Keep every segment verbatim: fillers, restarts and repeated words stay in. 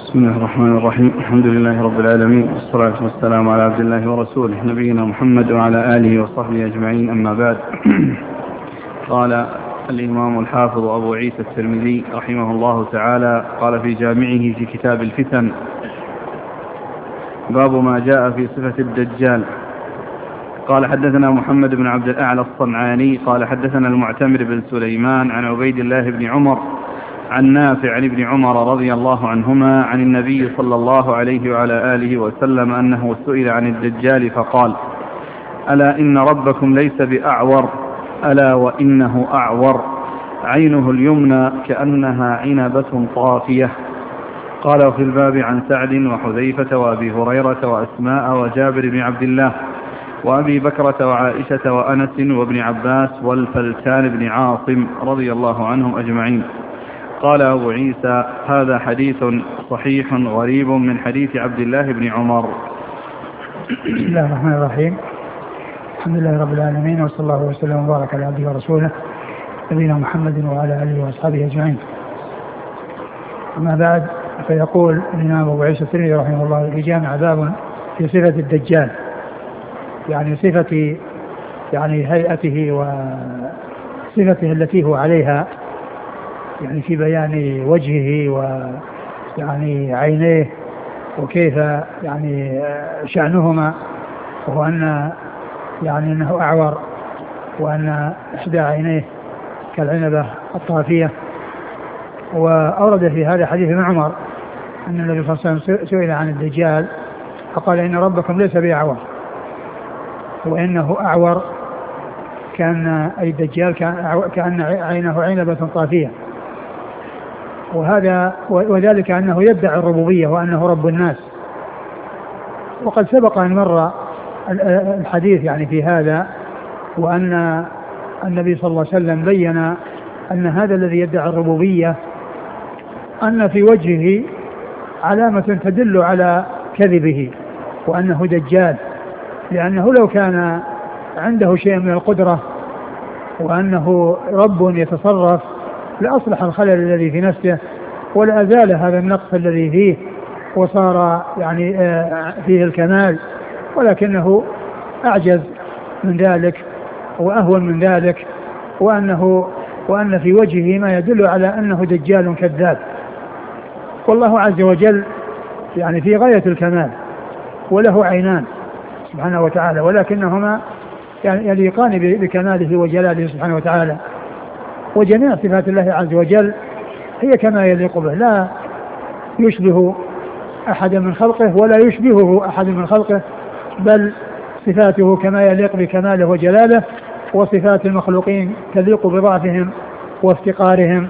بسم الله الرحمن الرحيم. الحمد لله رب العالمين، والصلاة والسلام على عبد الله ورسوله نبينا محمد وعلى آله وصحبه أجمعين، أما بعد. قال الإمام الحافظ أبو عيسى الترمذي رحمه الله تعالى قال في جامعه في كتاب الفتن: باب ما جاء في صفة الدجال. قال حدثنا محمد بن عبد الأعلى الصنعاني قال حدثنا المعتمر بن سليمان عن عبيد الله بن عمر عن نافع عن ابن عمر رضي الله عنهما عن النبي صلى الله عليه وعلى آله وسلم أنه سئل عن الدجال فقال: ألا إن ربكم ليس بأعور، ألا وإنه أعور، عينه اليمنى كأنها عنبة طافية. قال في الباب عن سعد وحذيفة وأبي هريرة وأسماء وجابر بن عبد الله وأبي بكرة وعائشة وأنس وابن عباس والفلتان بن عاصم رضي الله عنهم أجمعين. قال أبو عيسى: هذا حديث صحيح غريب من حديث عبد الله بن عمر. بسم الله الرحمن الرحيم. الحمد لله رب العالمين، وصلى الله وسلم وبارك على عبده ورسوله نبينا محمد وعلى آله وأصحابه أجمعين. أما بعد، فيقول الإمام أبو عيسى الترمذي رحمه الله في جامع باب في صفة الدجال، يعني صفة يعني هيئته وصفته التي هو عليها، يعني في بيان وجهه ويعني عينيه وكيف يعني شأنهما، وهو أن يعني أنه أعور، وأن إحدى عينيه كالعنبة الطافية. وأورد في هذا حديث ابن عمر أن النبي صلى الله عليه وسلم سئل عن الدجال فقال: إن ربكم ليس بأعور، وإنه أعور كان أي الدجال كأن عينه عنبة طافية، وهذا وذلك أنه يدعي الربوبية وأنه رب الناس. وقد سبق أن مر الحديث يعني في هذا، وأن النبي صلى الله عليه وسلم بين أن هذا الذي يدعي الربوبية أن في وجهه علامة تدل على كذبه وأنه دجال، لأنه لو كان عنده شيء من القدرة وأنه رب يتصرف لأصلح الخلل الذي في نفسه ولأزال هذا النقص الذي فيه وصار يعني فيه الكمال، ولكنه أعجز من ذلك وأهون من ذلك، وأنه وأن في وجهه ما يدل على أنه دجال كذاب. والله عز وجل يعني في غاية الكمال، وله عينان سبحانه وتعالى، ولكنهما يعني يليقان بكماله وجلاله سبحانه وتعالى. وجميع صفات الله عز وجل هي كما يليق به، لا يشبه أحد من خلقه ولا يشبهه أحد من خلقه، بل صفاته كما يليق بكماله وجلاله، وصفات المخلوقين تليق بضعفهم وافتقارهم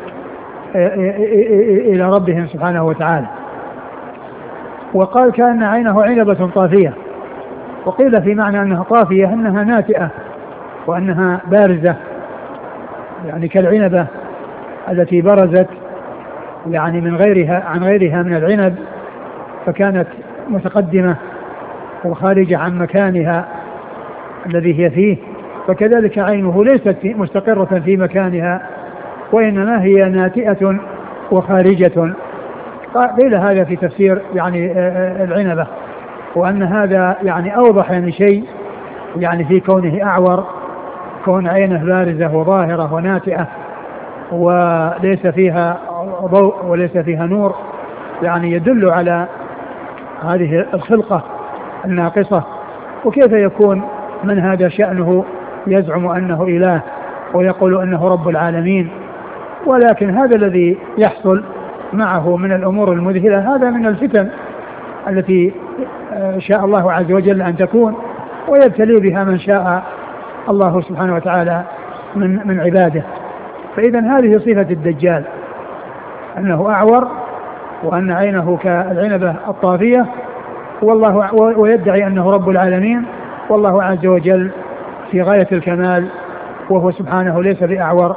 إلى ربهم سبحانه وتعالى. وقال: كأن عينه عنبة طافية. وقيل في معنى أنها طافية أنها ناتئة وأنها بارزة، يعني كالعنبة التي برزت يعني من غيرها عن غيرها من العنب، فكانت متقدمة وخارجة عن مكانها الذي هي فيه، فكذلك عينه ليست مستقرة في مكانها، وإنما هي ناتئة وخارجة. قيل هذا في تفسير يعني العنبة، وأن هذا يعني أوضح يعني شيء يعني في كونه أعور، كون عينه بارزة وظاهرة وناتئة وليس فيها ضوء وليس فيها نور، يعني يدل على هذه الخلقة الناقصة. وكيف يكون من هذا شأنه يزعم أنه إله ويقول أنه رب العالمين؟ ولكن هذا الذي يحصل معه من الأمور المذهلة هذا من الفتن التي شاء الله عز وجل أن تكون، ويبتلي بها من شاء الله سبحانه وتعالى من من عباده. فإذا هذه صفة الدجال، أنه أعور وأن عينه كالعنبة الطافية، والله ويدعي أنه رب العالمين، والله عز وجل في غاية الكمال، وهو سبحانه ليس بأعور.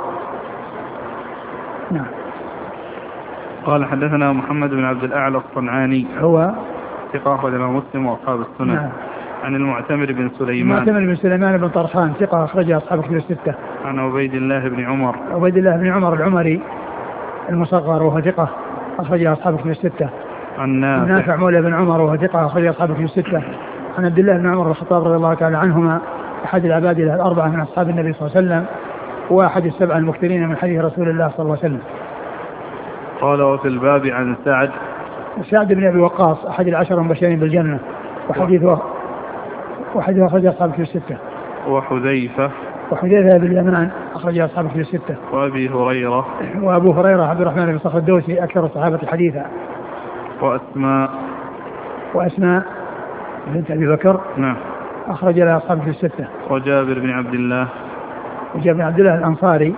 نعم. قال حدثنا محمد بن عبد الأعلى الصنعاني، هو ثقة أخرج له مسلم وأصحاب السنن. نعم. عن المعتمر بن سليمان المعتمر بن سليمان بن طرخان، ثقة أخرج أصحاب الكتب الستة. عن عبيد الله بن عمر عبيد الله بن عمر العمري المصغر، وهو ثقة أخرج أصحاب الكتب الستة. عن نافع, نافع مولى بن عمر وهو ثقة أخرج أصحابه في الستة. عن عبد الله بن عمر الخطاب رضي الله تعالى عنهما أحد العباد الأربعة من أصحاب النبي صلى الله عليه وسلم وأحد السبع المكثرين من حديث رسول الله صلى الله عليه وسلم. قال وفي الباب عن سعد سعد بن أبي وقاص أحد العشر المبشرين بالجنة وحديثه وحديث أخرج أصحابه في الستة. وحذيفة وحذيفة بن اليمان أخرج أصحابه في الستة. وأبي هريرة وأبو هريرة عبد الرحمن بن صخر الدوسي أكثر الصحابة حديثا. وأسماء وأسماء بنت أبي بكر نعم أخرج لها أصحابه في الستة. وجابر بن عبد الله وجابر بن عبد الله الأنصاري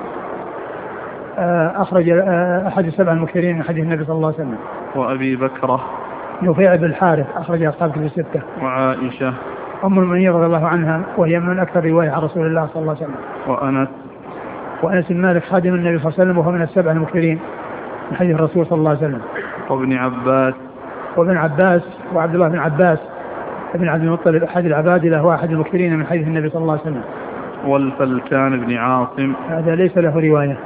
أخرج أحد السبع المكثرين من حديث النبي صلى الله عليه وسلم. وأبي بكرة نفيع بن الحارث أخرج أصحابه في الستة. وعائشة أم المؤمنين رضي الله عنها وهي من أكثر رواية عن رسول الله صلى الله عليه وسلم. وأنس وأنس بن مالك خادم النبي صلى الله عليه وسلم وهو من السبع المكثرين من حديث الرسول صلى الله عليه وسلم. وابن عباس وابن عباس وعبد الله بن عباس ابن عبد المطلب أحد العبادلة وأحد المكثرين من حديث النبي صلى الله عليه وسلم. والفلتان بن عاصم هذا ليس له رواية.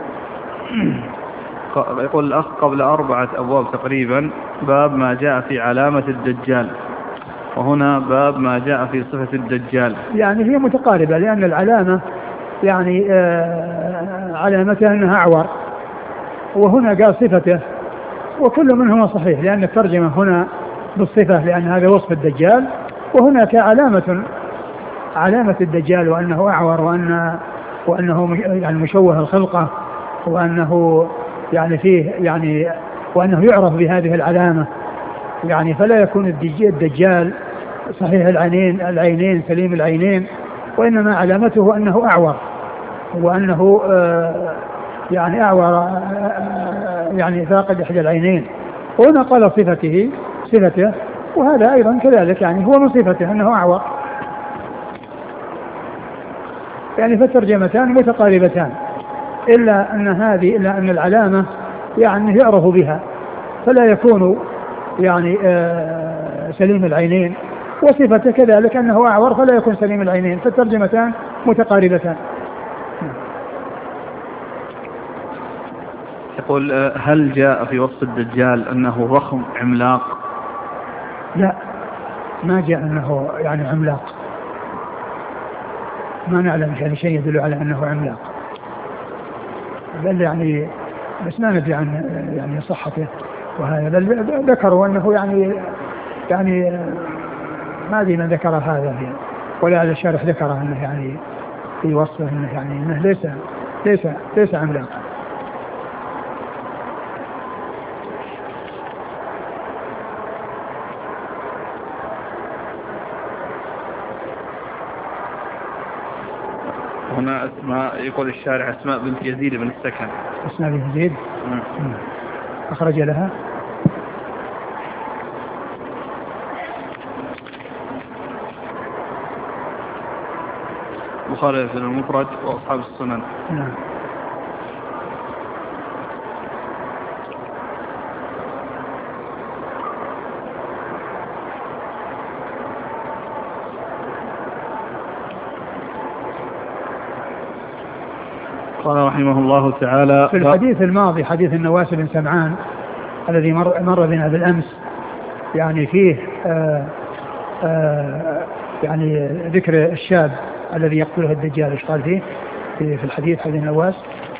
يقول الأخ قبل أربعة أبواب تقريبا باب ما جاء في علامة الدجال وهنا باب ما جاء في صفة الدجال. يعني هي متقاربة لأن العلامة يعني آه علامتها أنها أعور وهنا قال صفته وكل منهما صحيح لأن الترجمة هنا بالصفة لأن هذا وصف الدجال وهناك علامة علامة الدجال وأنه أعور وأن وأنه يعني مشوه الخلقة وأنه يعني فيه يعني وأنه يعرف بهذه العلامة يعني فلا يكون الدجال صحيح العينين العينين سليم العينين وإنما علامته أنه أعور وأنه آه يعني أعور آه يعني فاقد إحدى العينين وهنا قال صفته صفته وهذا أيضا كذلك يعني هو من صفته أنه أعور يعني فالترجمتان متقاربتان إلا أن هذه إلا أن العلامة يعني يعرف بها فلا يكون يعني آه سليم العينين وصفته كذلك أنه أعور فلا يكون سليم العينين فالترجمتان متقاربتان. يقول هل جاء في وصف الدجال أنه ضخم عملاق؟ لا ما جاء أنه يعني عملاق ما نعلم يعني شيء يدل على أنه عملاق بل يعني بس ما ندري عن يعني صحته وهذا بل ذكروا أنه يعني يعني ما أدري من ذكر هذا فيه ولا على الشارح ذكره أنه يعني في وصفه أنه يعني أنه ليس ليس ليس عملاق. هنا أسماء يقول الشارع أسماء بنت يزيد بن السكن. أسماء بنت يزيد أخرج لها البخاري في المفرد وأصحاب السنن. نعم. قال رحمه الله تعالى في الحديث الماضي حديث النواس بن سمعان الذي مر, مر بنا بالأمس يعني فيه آآ آآ يعني ذكر الشاب الذي يقتله الدجال ايش قال فيه في الحديث حديث النواس؟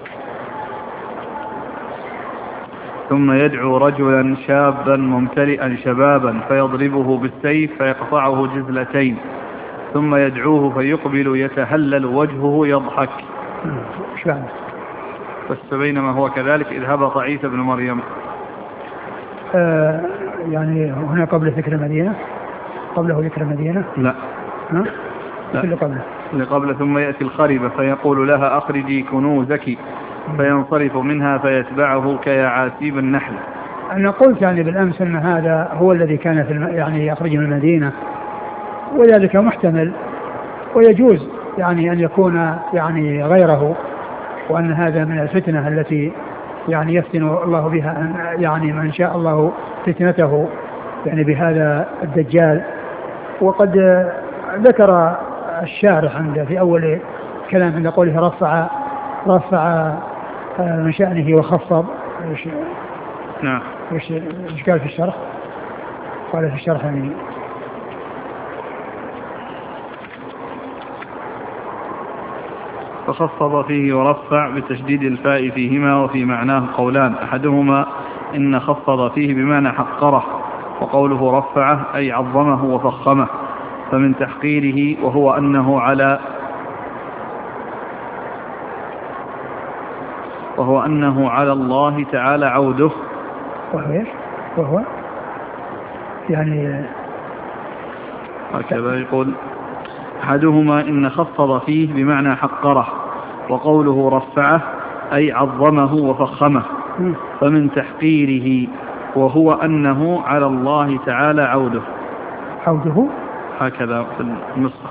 ثم يدعو رجلا شابا ممتلئا شبابا فيضربه بالسيف فيقطعه جزلتين ثم يدعوه فيقبل يتهلل وجهه يضحك. ايش معنى؟ بس بينما هو كذلك إذ هبط عيسى بن مريم. آه يعني هنا قبل ذكر المدينة قبله ذكر المدينة؟ لا ها؟ لا اللي قبله اللي قبله ثم يأتي الخربة فيقول لها أخرجي كنوزك فينصرف منها فيتبعه كيعاسيب النحل. أنا قلت يعني بالأمس أن هذا هو الذي كان في الم... يعني يخرج من المدينة وذلك محتمل ويجوز يعني أن يكون يعني غيره وأن هذا من الفتنة التي يعني يفتن الله بها يعني من شاء الله فتنته يعني بهذا الدجال. وقد ذكر الشارح عند في أول كلام عند قوله رفع رفع من شأنه وخفض. نعم. ايش ايش قال في الشرح؟ قال في الشرح يعني فخفض فيه ورفع بتشديد الفاء فيهما وفي معناه قولان، أحدهما إن خفض فيه بمعنى حقره، وقوله رفعه أي عظمه وفخمه، فمن تحقيره وهو أنه على وهو أنه على الله تعالى عوده. وهو وهو يعني هكذا يقول أحدهما إن خفض فيه بمعنى حقره، وقوله رفعه أي عظمه وفخمه، فمن تحقيره وهو أنه على الله تعالى عوده. عوده هكذا في النسخة.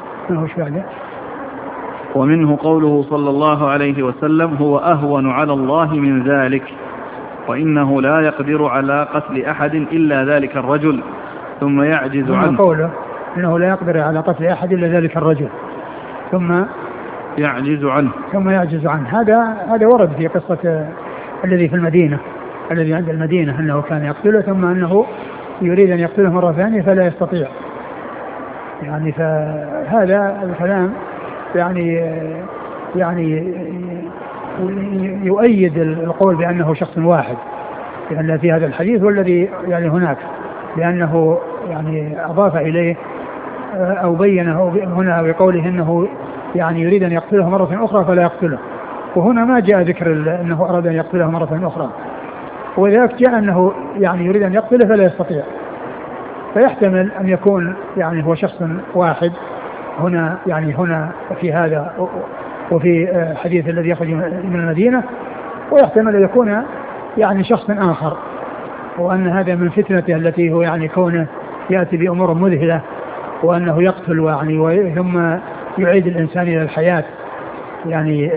ومنه قوله صلى الله عليه وسلم هو أهون على الله من ذلك، وإنه لا يقدر على قتل أحد إلا ذلك الرجل ثم يعجز عنه. قوله إنه لا يقدر على قتل أحد إلا ذلك الرجل ثم يعجز عنه ثم يعجز عنه. هذا هذا ورد في قصة الذي في المدينة، الذي عند المدينة أنه كان يقتله ثم أنه يريد أن يقتله مرة ثانية فلا يستطيع. يعني فهذا الكلام يعني يعني يؤيد القول بأنه شخص واحد، لأن في هذا الحديث والذي يعني هناك، لأنه يعني أضاف إليه أو بينه هنا بقوله أنه يعني يريد أن يقتله مرة أخرى فلا يقتله، وهنا ما جاء ذكر أنه أراد أن يقتله مرة أخرى، وذلك جاء أنه يعني يريد أن يقتله فلا يستطيع، فيحتمل أن يكون يعني هو شخص واحد هنا، يعني هنا في هذا وفي حديث الذي يخرج من المدينة، ويحتمل أن يكون يعني شخص آخر، وأن هذا من فتنته التي هو يعني كونه يأتي بأمور مذهلة، وأنه يقتل يعني ثم يعيد الإنسان إلى الحياة يعني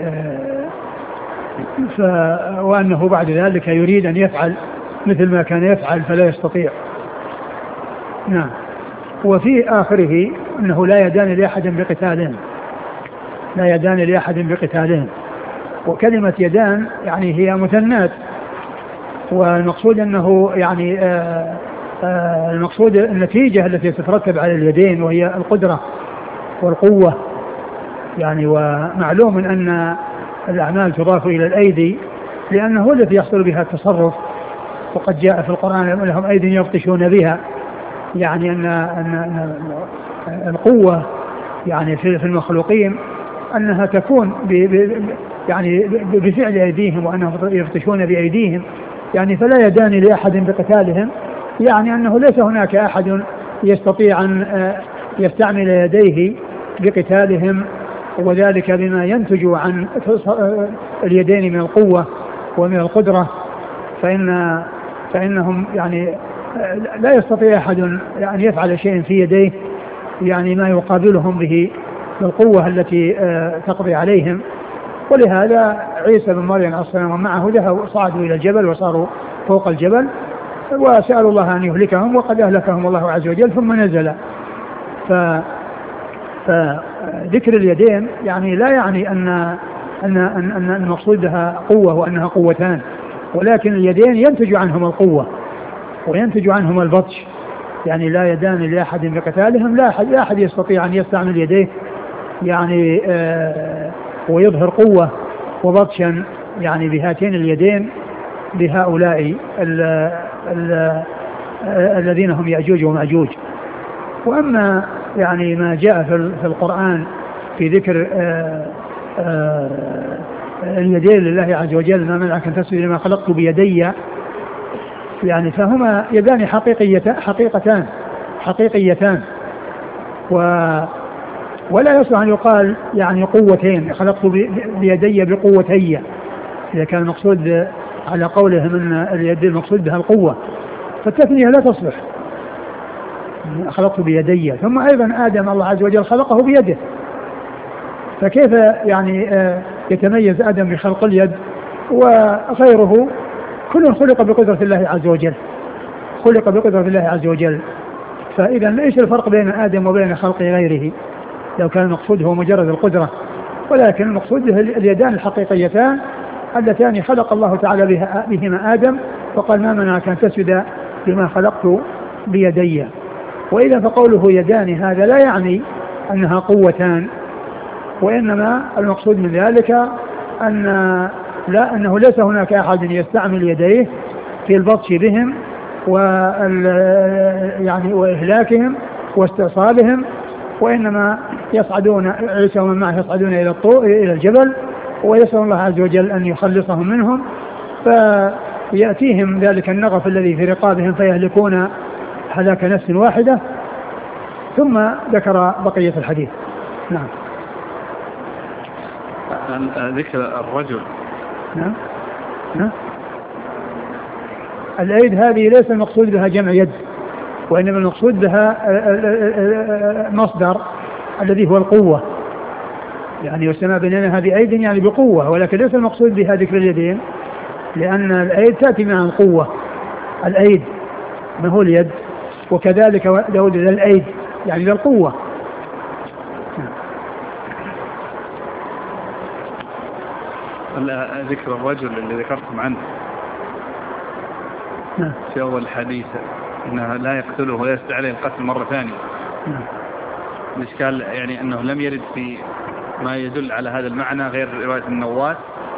ف وأنه بعد ذلك يريد أن يفعل مثل ما كان يفعل فلا يستطيع. نعم. وفي آخره أنه لا يدان لأحد بقتالهم، لا يدان لأحد بقتالهم، وكلمة يدان يعني هي مثنات، والمقصود أنه يعني آآ آآ المقصود النتيجة التي تترتب على اليدين وهي القدرة والقوة يعني. ومعلوم أن الأعمال تضاف إلى الأيدي لأنه الذي يحصل بها التصرف، وقد جاء في القرآن لهم أيدي يبطشون بها، يعني أن, أن, أن القوة يعني في المخلوقين أنها تكون ب ب يعني بفعل أيديهم، وأنهم يبطشون بأيديهم يعني. فلا يدان لأحد بقتالهم، يعني أنه ليس هناك أحد يستطيع أن يستعمل يديه بقتالهم، وذلك بما ينتج عن اليدين من القوة ومن القدرة، فإن فإنهم يعني لا يستطيع أحد أن يفعل شيء في يديه يعني ما يقابلهم به بالقوة التي تقضي عليهم. ولهذا عيسى بن مريم عليه السلام ومعه ذهبوا صعدوا إلى الجبل وصاروا فوق الجبل وسألوا الله أن يهلكهم، وقد أهلكهم الله عز وجل ثم نزل. ف فذكر اليدين يعني لا يعني أن أن أن المقصود بها قوة وأنها قوتان، ولكن اليدين ينتج عنهما القوة وينتج عنهما البطش، يعني لا يدان لأحد بقتالهم، لا أحد, لا أحد يستطيع أن يستعمل يديه يعني آه ويظهر قوة وبطشا يعني بهاتين اليدين بهؤلاء ال ال الذين هم يأجوج ومأجوج. وأما يعني ما جاء في القرآن في ذكر آآ آآ اليدين لله عز وجل ما منعك أن تسجد لما خلقت بيدي، يعني فهما يدان حقيقيتان حقيقتان حقيقيتان و ولا يصح أن يقال يعني قوتين خلقت بيدي بقوتي، إذا كان المقصود على قولهم أن اليد المقصود بها القوة، فالتثنية لا تصلح. خلقت بيدي، ثم أيضا آدم الله عز وجل خلقه بيده، فكيف يعني يتميز آدم بخلق اليد وغيره كل خلق بقدرة الله عز وجل، خلق بقدرة الله عز وجل. فإذا ليس الفرق بين آدم وبين خلق غيره لو كان المقصود هو مجرد القدرة، ولكن المقصود اليدان الحقيقيتان اللتان خلق الله تعالى بها بهما آدم، وقال ما منعك أن تسجد لما خلقت بيدي. وإذا فقوله يدان هذا لا يعني أنها قوتان، وإنما المقصود من ذلك أن لا أنه ليس هناك أحد يستعمل يديه في البطش بهم يعني وإهلاكهم واستئصالهم، وإنما يصعدون عيسى ومن معه يصعدون إلى الطور إلى الجبل ويسأل الله عز وجل أن يخلصهم منهم، فيأتيهم ذلك النغف الذي في رقابهم فيهلكون هلاك نفس واحدة. ثم ذكر بقية الحديث. نعم. ذكر الرجل. نعم. نعم. الأيد هذه ليس المقصود بها جمع يد، وإنما المقصود بها مصدر الذي هو القوة، يعني يسمى بيننا هذه أيد يعني بقوة، ولكن ليس المقصود بها ذكر اليدين، لأن الأيد تأتي مع القوة. الأيد ما هو اليد، وكذلك داود للأيد يعني للقوة. ذكر الرجل اللي ذكرتم عنه في أول الحديث أنه لا يقتله ولا يستدعي عليه القتل مرة ثانية. الإشكال يعني أنه لم يرد في ما يدل على هذا المعنى غير رواية النواس.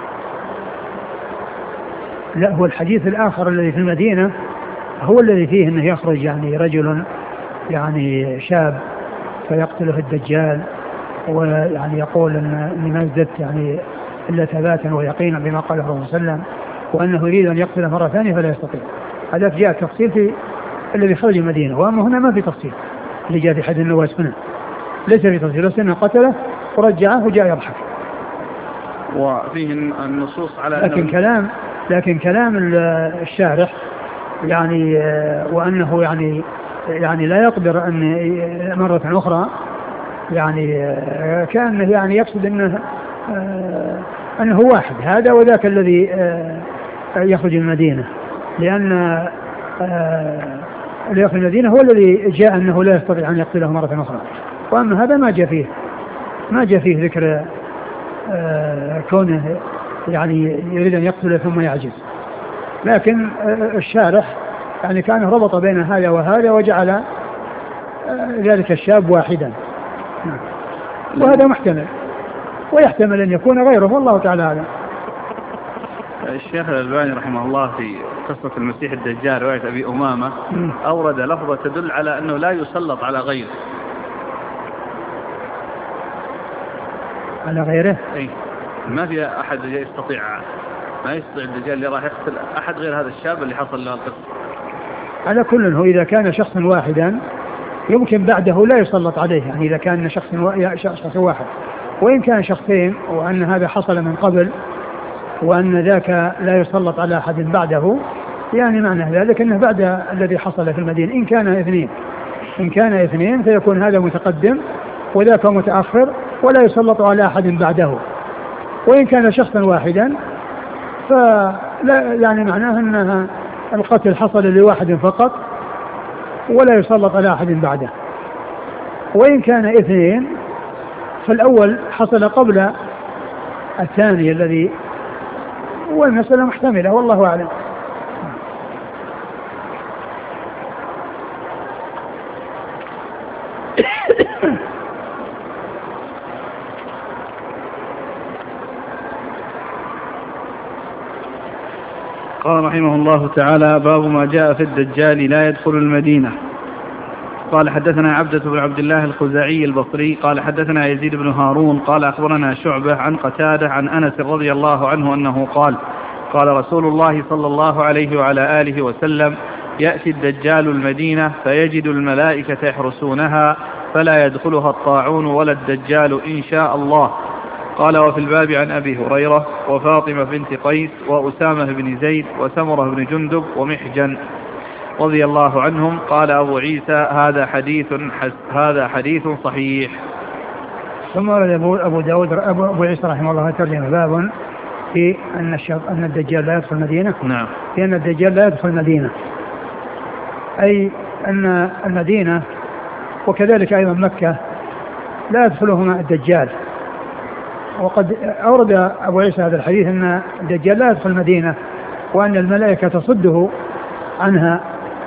لا، هو الحديث الآخر الذي في المدينة هو الذي فيه أنه يخرج يعني رجل يعني شاب فيقتله الدجال، ويعني يقول أن ما ازددت يعني إلا ثباتا ويقينا بما قال الرسول صلى الله عليه وسلم، وأنه يريد أن يقتله مرة ثانية فلا يستطيع. هذا جاء تفصيل في الذي خرج المدينة، وأما هنا ما في تفصيل اللي جاء في حد النواس هنا، ليس في تفصيل، بس أنه قتله ورجعه وجاء يضحك. وفيه النصوص على لكن كلام لكن كلام الشارح يعني وأنه يعني يعني لا يقدر أن مرة أخرى يعني كأنه يعني يقصد أنه أنه واحد هذا وذاك الذي يخرج المدينة، لأن اللي يخرج المدينة هو الذي جاء أنه لا يستطيع أن يقتله مرة أخرى، وأما هذا ما جاء فيه ما جاء فيه ذكر كونه يعني يريد أن يقتله ثم يعجز. لكن الشارح يعني كان ربط بين هذا وهذا وجعل ذلك الشاب واحدا، وهذا محتمل ويحتمل أن يكون غيره، والله تعالى أعلم. الشيخ الألباني رحمه الله في قصة المسيح الدجال رواية أبي أمامة أورد لفظة تدل على أنه لا يسلط على غيره. على غيره؟ أي ما في أحد يستطيع ما يستطيع الدجال اللي راح يقتل أحد غير هذا الشاب اللي حصل له القصة. على كل هو إذا كان شخصا واحدا يمكن بعده لا يسلط عليه، يعني إذا كان شخص شخص واحد، وإن كان شخصين وأن هذا حصل من قبل وأن ذاك لا يسلط على أحد بعده، يعني معنى ذلك أنه بعد الذي حصل في المدينة إن كان اثنين إن كان اثنين فيكون هذا متقدم وذاك متأخر ولا يسلط على أحد بعده، وإن كان شخصا واحدا فلا يعني معناه أن القتل حصل لواحد فقط ولا يسلط على أحد بعده، وإن كان اثنين فالأول حصل قبل الثاني الذي، والمسألة محتملة والله أعلم. قال رحمه الله تعالى: باب ما جاء في الدجال لا يدخل المدينة. قال حدثنا عبدة بن عبد الله الخزاعي البصري قال حدثنا يزيد بن هارون قال أخبرنا شعبة عن قتادة عن أنس رضي الله عنه أنه قال قال رسول الله صلى الله عليه وعلى آله وسلم: يأتي الدجال المدينة فيجد الملائكة يحرسونها فلا يدخلها الطاعون ولا الدجال إن شاء الله. قال: وفي الباب عن أبي هريرة وفاطمة بنت قيس وأسامة بن زيد وسمرة بن جندب ومحجن رضي الله عنهم. قال أبو عيسى: هذا حديث هذا حديث صحيح. ثم ورد أبو داود أبو عيسى رحمه الله ترجم باب في أن الشاب أن الدجال لا يدخل المدينة. نعم. في أن الدجال لا يدخل المدينة، أي أن المدينة وكذلك أيضا مكة لا يدخلهما الدجال. وقد أورد أبو عيسى هذا الحديث أن الدجال لا يدخل المدينة وأن الملائكة تصده عنها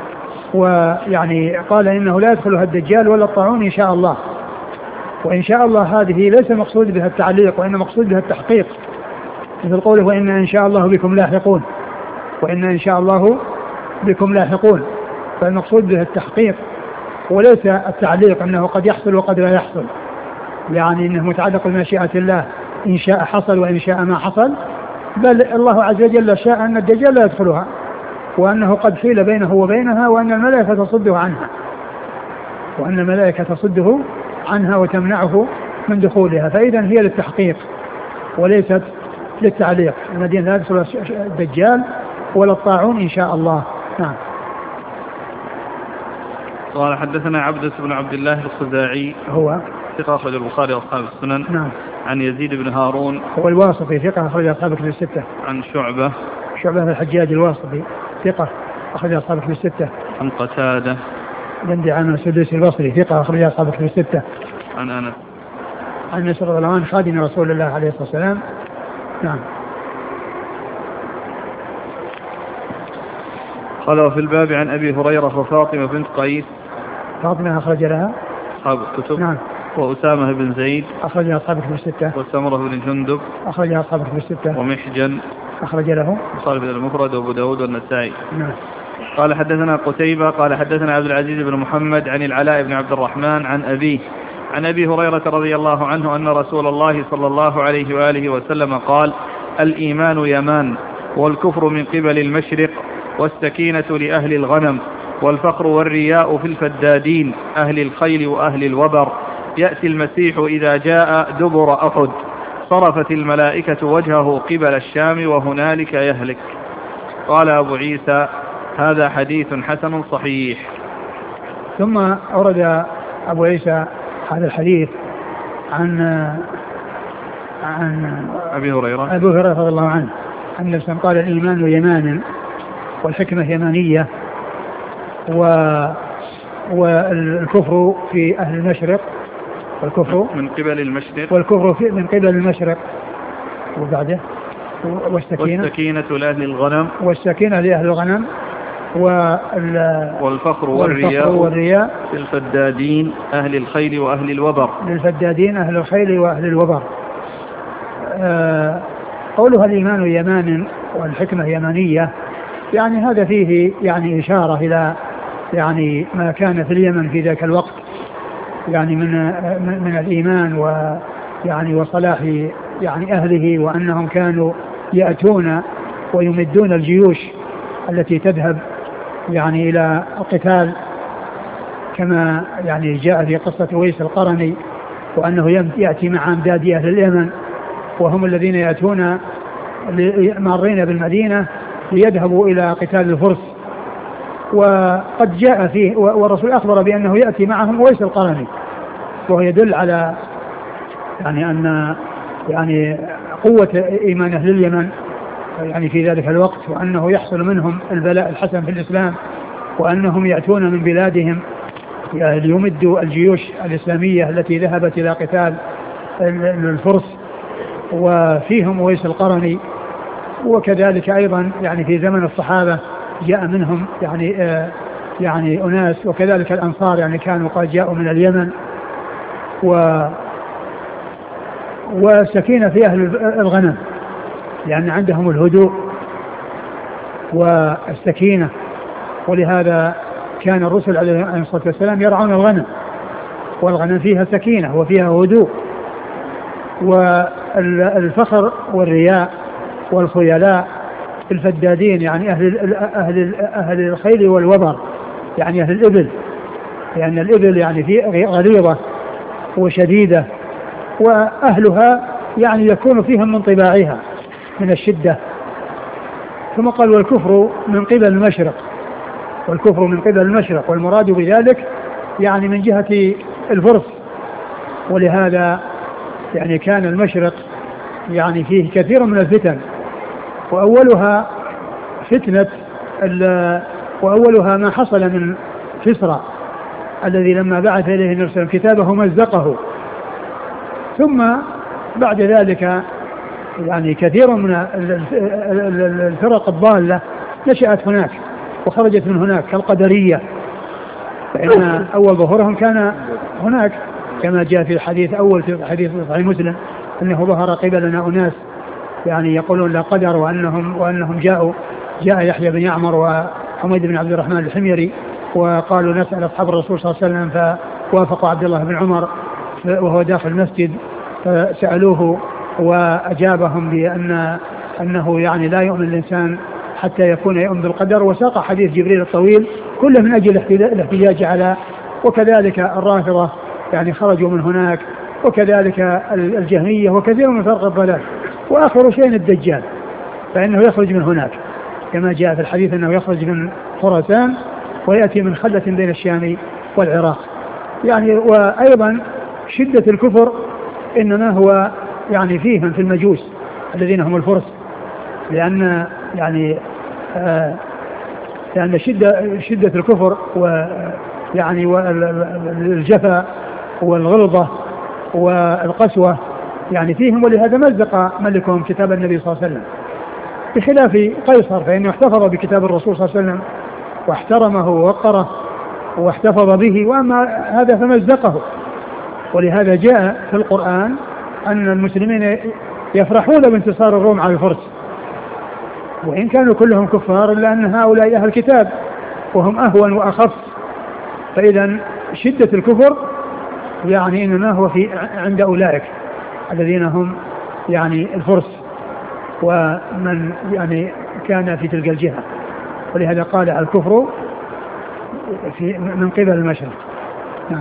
ويعني قال إنه لا يدخلها الدجال ولا الطاعون إن شاء الله. وإن شاء الله هذه ليس مقصود بها التعليق وإن مقصود بها التحقيق، مثل قوله وإن إن شاء الله بكم لاحقون، وإن إن شاء الله بكم لاحقون، فالمقصود بها التحقيق وليس التعليق أنه قد يحصل وقد لا يحصل، يعني أنه متعلق بمشيئة الله إن شاء حصل وإن شاء ما حصل، بل الله عز وجل شاء أن الدجال لا يدخلها، وأنه قد حيل بينه وبينها، وأن الملائكة تصده عنها وأن الملائكة تصده عنها وتمنعه من دخولها، فإذا هي للتحقيق وليست للتعليق. الذين لا يدخل الدجال ولا الطاعون إن شاء الله. نعم. قال حدثنا عبدة بن عبد الله الخزاعي هو ثقة أخرج البخاري وأصحاب السنن. نعم. عن يزيد بن هارون هو الواسطي ثقة أخرج أصحاب الكتب الستة. عن شعبة شعبة بن الحجاج الواسطي ثقة أخرج أصحاب الكتب الستة. عن قتادة بن دعامة السدوسي البصري ثقة أخرج أصحاب الكتب الستة. عن أنس عن أنس رضي الله عنه خادم رسول الله عليه الصلاة والسلام. نعم. قال وفي الباب عن أبي هريرة وفاطمة بنت قيس. فاطمة أخرج لها أصحاب الكتب. نعم. وأسامة بن زيد أخرج أصحاب الكتب الستة. وسمرة بن جندب أخرج أصحاب الكتب الستة. ومحجن أخرج له البخاري في المفرد وأبو داود والنسائي. نعم. قال حدثنا قتيبة قال حدثنا عبد العزيز بن محمد عن العلاء بن عبد الرحمن عن أبيه عن أبي هريرة رضي الله عنه أن رسول الله صلى الله عليه وآله وسلم قال الإيمان يمان والكفر من قبل المشرق والسكينة لأهل الغنم والفقر والرياء في الفدادين أهل الخيل وأهل الوبر يأتي المسيح إذا جاء دبر أحد صرفت الملائكة وجهه قبل الشام وهنالك يهلك. قال أبو عيسى هذا حديث حسن صحيح. ثم أورد أبو عيسى هذا الحديث عن عن أبي هريرة أبي هريرة رضي الله عنه أن النبي قال الإيمان يمان والحكمة يمانية والكفر في أهل المشرق والكفر من قبل المشرق والكفر في من قبل المشرق وبعده والسكينة والسكينة لأهل الغنم والسكينة لأهل الغنم والفقر والرياء, والرياء في الفدادين أهل الخيل وأهل الوبر للفدادين أهل الخيل وأهل الوبر. آه قولها الإيمان يمان والحكمة يمانية، يعني هذا فيه يعني إشارة إلى يعني ما كان في اليمن في ذاك الوقت يعني من من الإيمان ويعني وصلاح يعني أهله، وأنهم كانوا يأتون ويمدون الجيوش التي تذهب يعني إلى القتال، كما يعني جاء في قصة ويس القرني وأنه يأتي مع أمداد أهل اليمن وهم الذين يأتون مارين بالمدينة ليذهبوا إلى قتال الفرس. وقد جاء فيه والرسول أخبر بأنه يأتي معهم ويس القرني، وهو يدل على يعني أن يعني قوة إيمان أهل اليمن يعني في ذلك الوقت، وأنه يحصل منهم البلاء الحسن في الإسلام، وأنهم يأتون من بلادهم يعني ليمدوا الجيوش الإسلامية التي ذهبت إلى قتال الفرس، وفيهم ويس القرني. وكذلك أيضا يعني في زمن الصحابة جاء منهم يعني آه يعني أناس، وكذلك الأنصار يعني كانوا قد جاءوا من اليمن. و والسكينة في أهل الغنم لأن عندهم الهدوء والسكينة، ولهذا كان الرسل عليه الصلاة والسلام يرعون الغنم، والغنم فيها سكينة وفيها هدوء. والفخر والرياء والخيلاء الفدادين يعني أهل, أهل, أهل الخيل والوبر يعني أهل الإبل، لأن الإبل يعني في غليظة وشديدة، وأهلها يعني يكون فيهم من طباعها من الشدة. ثم قال والكفر من قبل المشرق، والكفر من قبل المشرق، والمراد بذلك يعني من جهة الفرس. ولهذا يعني كان المشرق يعني فيه كثير من الفتن، وأولها فتنة وأولها ما حصل من كسرى الذي لما بعث إليه النبي صلى الله عليه وسلم كتابه مزقه، ثم بعد ذلك يعني كثير من الفرق الضالة نشأت هناك وخرجت من هناك كالقدرية فإن أول ظهورهم كان هناك كما جاء في الحديث أول في حديث صحيح مسلم أنه ظهر قبلنا أناس يعني يقولون لا قدر وأنهم, وأنهم جاءوا جاء يحيى بن يعمر وحميد بن عبد الرحمن الحميري وقالوا نسأل أصحاب الرسول صلى الله عليه وسلم، فوافقوا عبد الله بن عمر وهو داخل المسجد فسألوه وأجابهم بأن أنه يعني لا يؤمن الإنسان حتى يكون يؤمن بالقدر، وساق حديث جبريل الطويل كله من أجل الاحتجاج على، وكذلك الرافضة يعني خرجوا من هناك، وكذلك الجهمية وكثير من فرق الضلال، وآخر شيء الدجال فإنه يخرج من هناك كما جاء في الحديث أنه يخرج من خراسان ويأتي من خلة بين الشام والعراق. يعني وأيضا شدة الكفر إنما هو يعني فيهم في المجوس الذين هم الفرس، لأن يعني آه لأن شدة شدة الكفر ويعني والجفا والغلظة والقسوة يعني فيهم، ولهذا مزق ملكهم كتاب النبي صلى الله عليه وسلم، بخلاف قيصر فإنه احتفظ بكتاب الرسول صلى الله عليه وسلم واحترمه ووقره واحتفظ به، وأما هذا فمزقه. ولهذا جاء في القرآن أن المسلمين يفرحون بانتصار الروم على الفرس وإن كانوا كلهم كفار، إلا أن هؤلاء أهل الكتاب وهم أهون وأخف. فإذا شدة الكفر يعني إنما هو في عند أولئك الذين هم يعني الفرس ومن يعني كان في تلك الجهة، ولهذا قال الكفر في من قبل المشرق. نعم.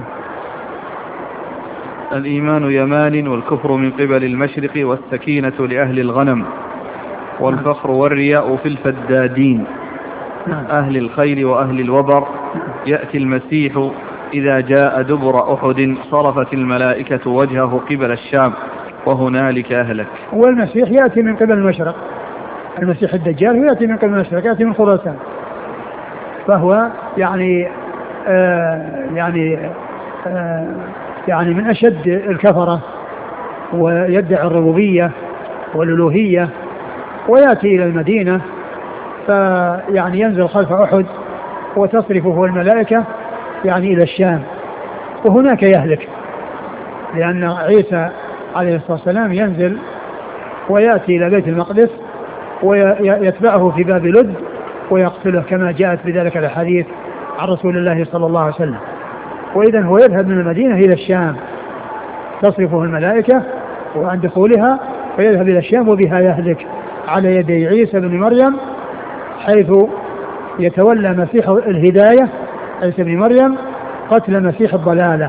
الإيمان يمان والكفر من قبل المشرق، والسكينة لأهل الغنم، والفخر والرياء في الفدادين أهل الخيل وأهل الوبر. يأتي المسيح إذا جاء دبر أحد صرفت الملائكة وجهه قبل الشام وهنالك أهلك. والمسيح يأتي من قبل المشرق، المسيح الدجال هو يأتي من قبل المشرق، يأتي من خراسان، فهو يعني آه يعني آه يعني من أشد الكفرة ويدعي الربوبية والألوهية، ويأتي إلى المدينة فيعني ينزل خلف أحد وتصرفه الملائكة يعني إلى الشام وهناك يهلك، لأن عيسى عليه الصلاة والسلام ينزل ويأتي إلى بيت المقدس ويتبعه في باب لد ويقتله كما جاءت بذلك الحديث عن رسول الله صلى الله عليه وسلم. وإذن هو يذهب من المدينة إلى الشام تصرفه الملائكة وعند دخولها فيذهب إلى الشام وبها يهلك على يدي عيسى بن مريم، حيث يتولى مسيح الهداية عيسى بن مريم قتل مسيح الضلالة.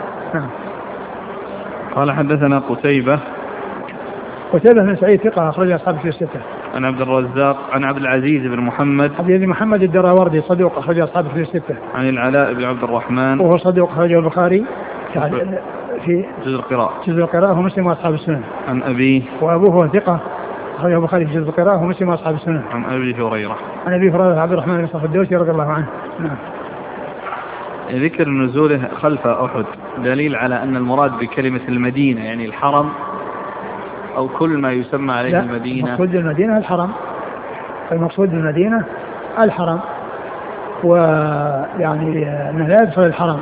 قال حدثنا قتيبة قتيبة بن سعيد ثقة أخرج أصحاب في الستة. عن عبد الرزاق عن عبد العزيز بن محمد عبد العزيز محمد الدراوردي صدوق أخرج أصحاب في الستة. عن العلاء بن عبد الرحمن وهو صدوق أخرجه البخاري في جزء القراءة جزء القراءة ومسلم وأصحاب السنن. عن أبيه وأبوه ثقة أخرجه البخاري في جزء القراءة ومسلم وأصحاب السنن. عن أبي هريرة عن أبي هريرة عبد الرحمن بن صخر الدوسي رضي الله عنه. نعم. ذكر نزوله خلف أحد دليل على أن المراد بكلمة المدينة يعني الحرم أو كل ما يسمى عليه لا، المدينة؟ المقصود بالمدينة الحرم، المقصود بالمدينة الحرم، ويعني أنه لا يدخل الحرم،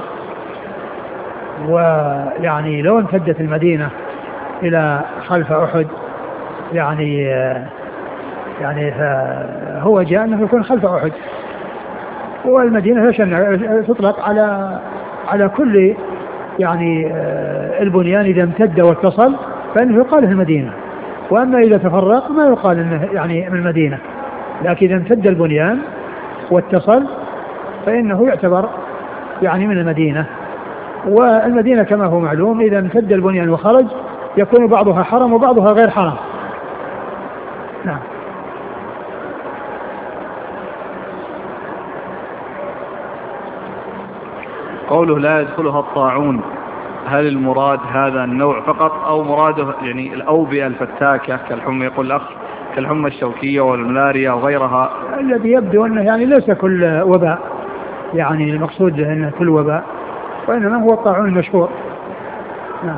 ويعني لو امتدت المدينة إلى خلف أحد يعني يعني هو جاء أنه يكون خلف أحد، والمدينة تطلق على على كل يعني البنيان إذا امتد واتصل فإنه يقال المدينة، وأما إذا تفرق ما يقال إنه يعني من المدينة، لكن إذا امتد البنيان واتصل فإنه يعتبر يعني من المدينة. والمدينة كما هو معلوم إذا امتد البنيان وخرج يكون بعضها حرم وبعضها غير حرم. نعم. قوله لا يدخلها الطاعون، هل المراد هذا النوع فقط أو مراده يعني الأوبئة الفتاكة كالحمى يقول الأخ كالحمى الشوكية والملاريا وغيرها؟ الذي يبدو أنه يعني ليس كل وباء يعني المقصود أنه كل وباء، وإنما هو الطاعون المشهور. نعم.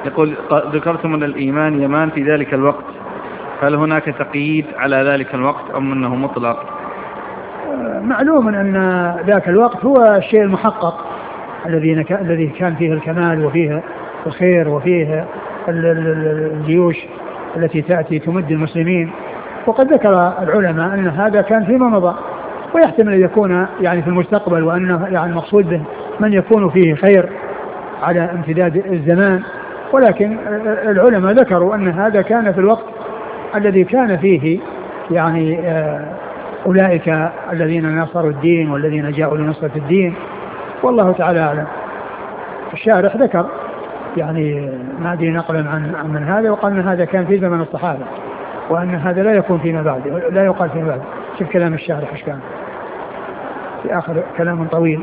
يقول ذكرتم أن الإيمان يمان في ذلك الوقت، هل هناك تقييد على ذلك الوقت أم أنه مطلق؟ معلوم أن ذاك الوقت هو الشيء المحقق الذي الذي كان فيه الكمال وفيه الخير وفيه الجيوش التي تأتي تمد المسلمين. وقد ذكر العلماء أن هذا كان فيما مضى، ويحتمل أن يكون يعني في المستقبل، وأنه يعني المقصود به من يكون فيه خير على امتداد الزمان. ولكن العلماء ذكروا أن هذا كان في الوقت الذي كان فيه يعني أولئك الذين نصروا الدين والذين جاءوا لنصرة الدين، والله تعالى أعلم. الشارح ذكر يعني ما أدري نقلا عن من هذا، وقال أن هذا كان في زمن الصحابة، وأن هذا لا يكون فيما بعد، لا يقال فيما بعد. شوف كلام الشارح ايش كان في آخر كلام طويل.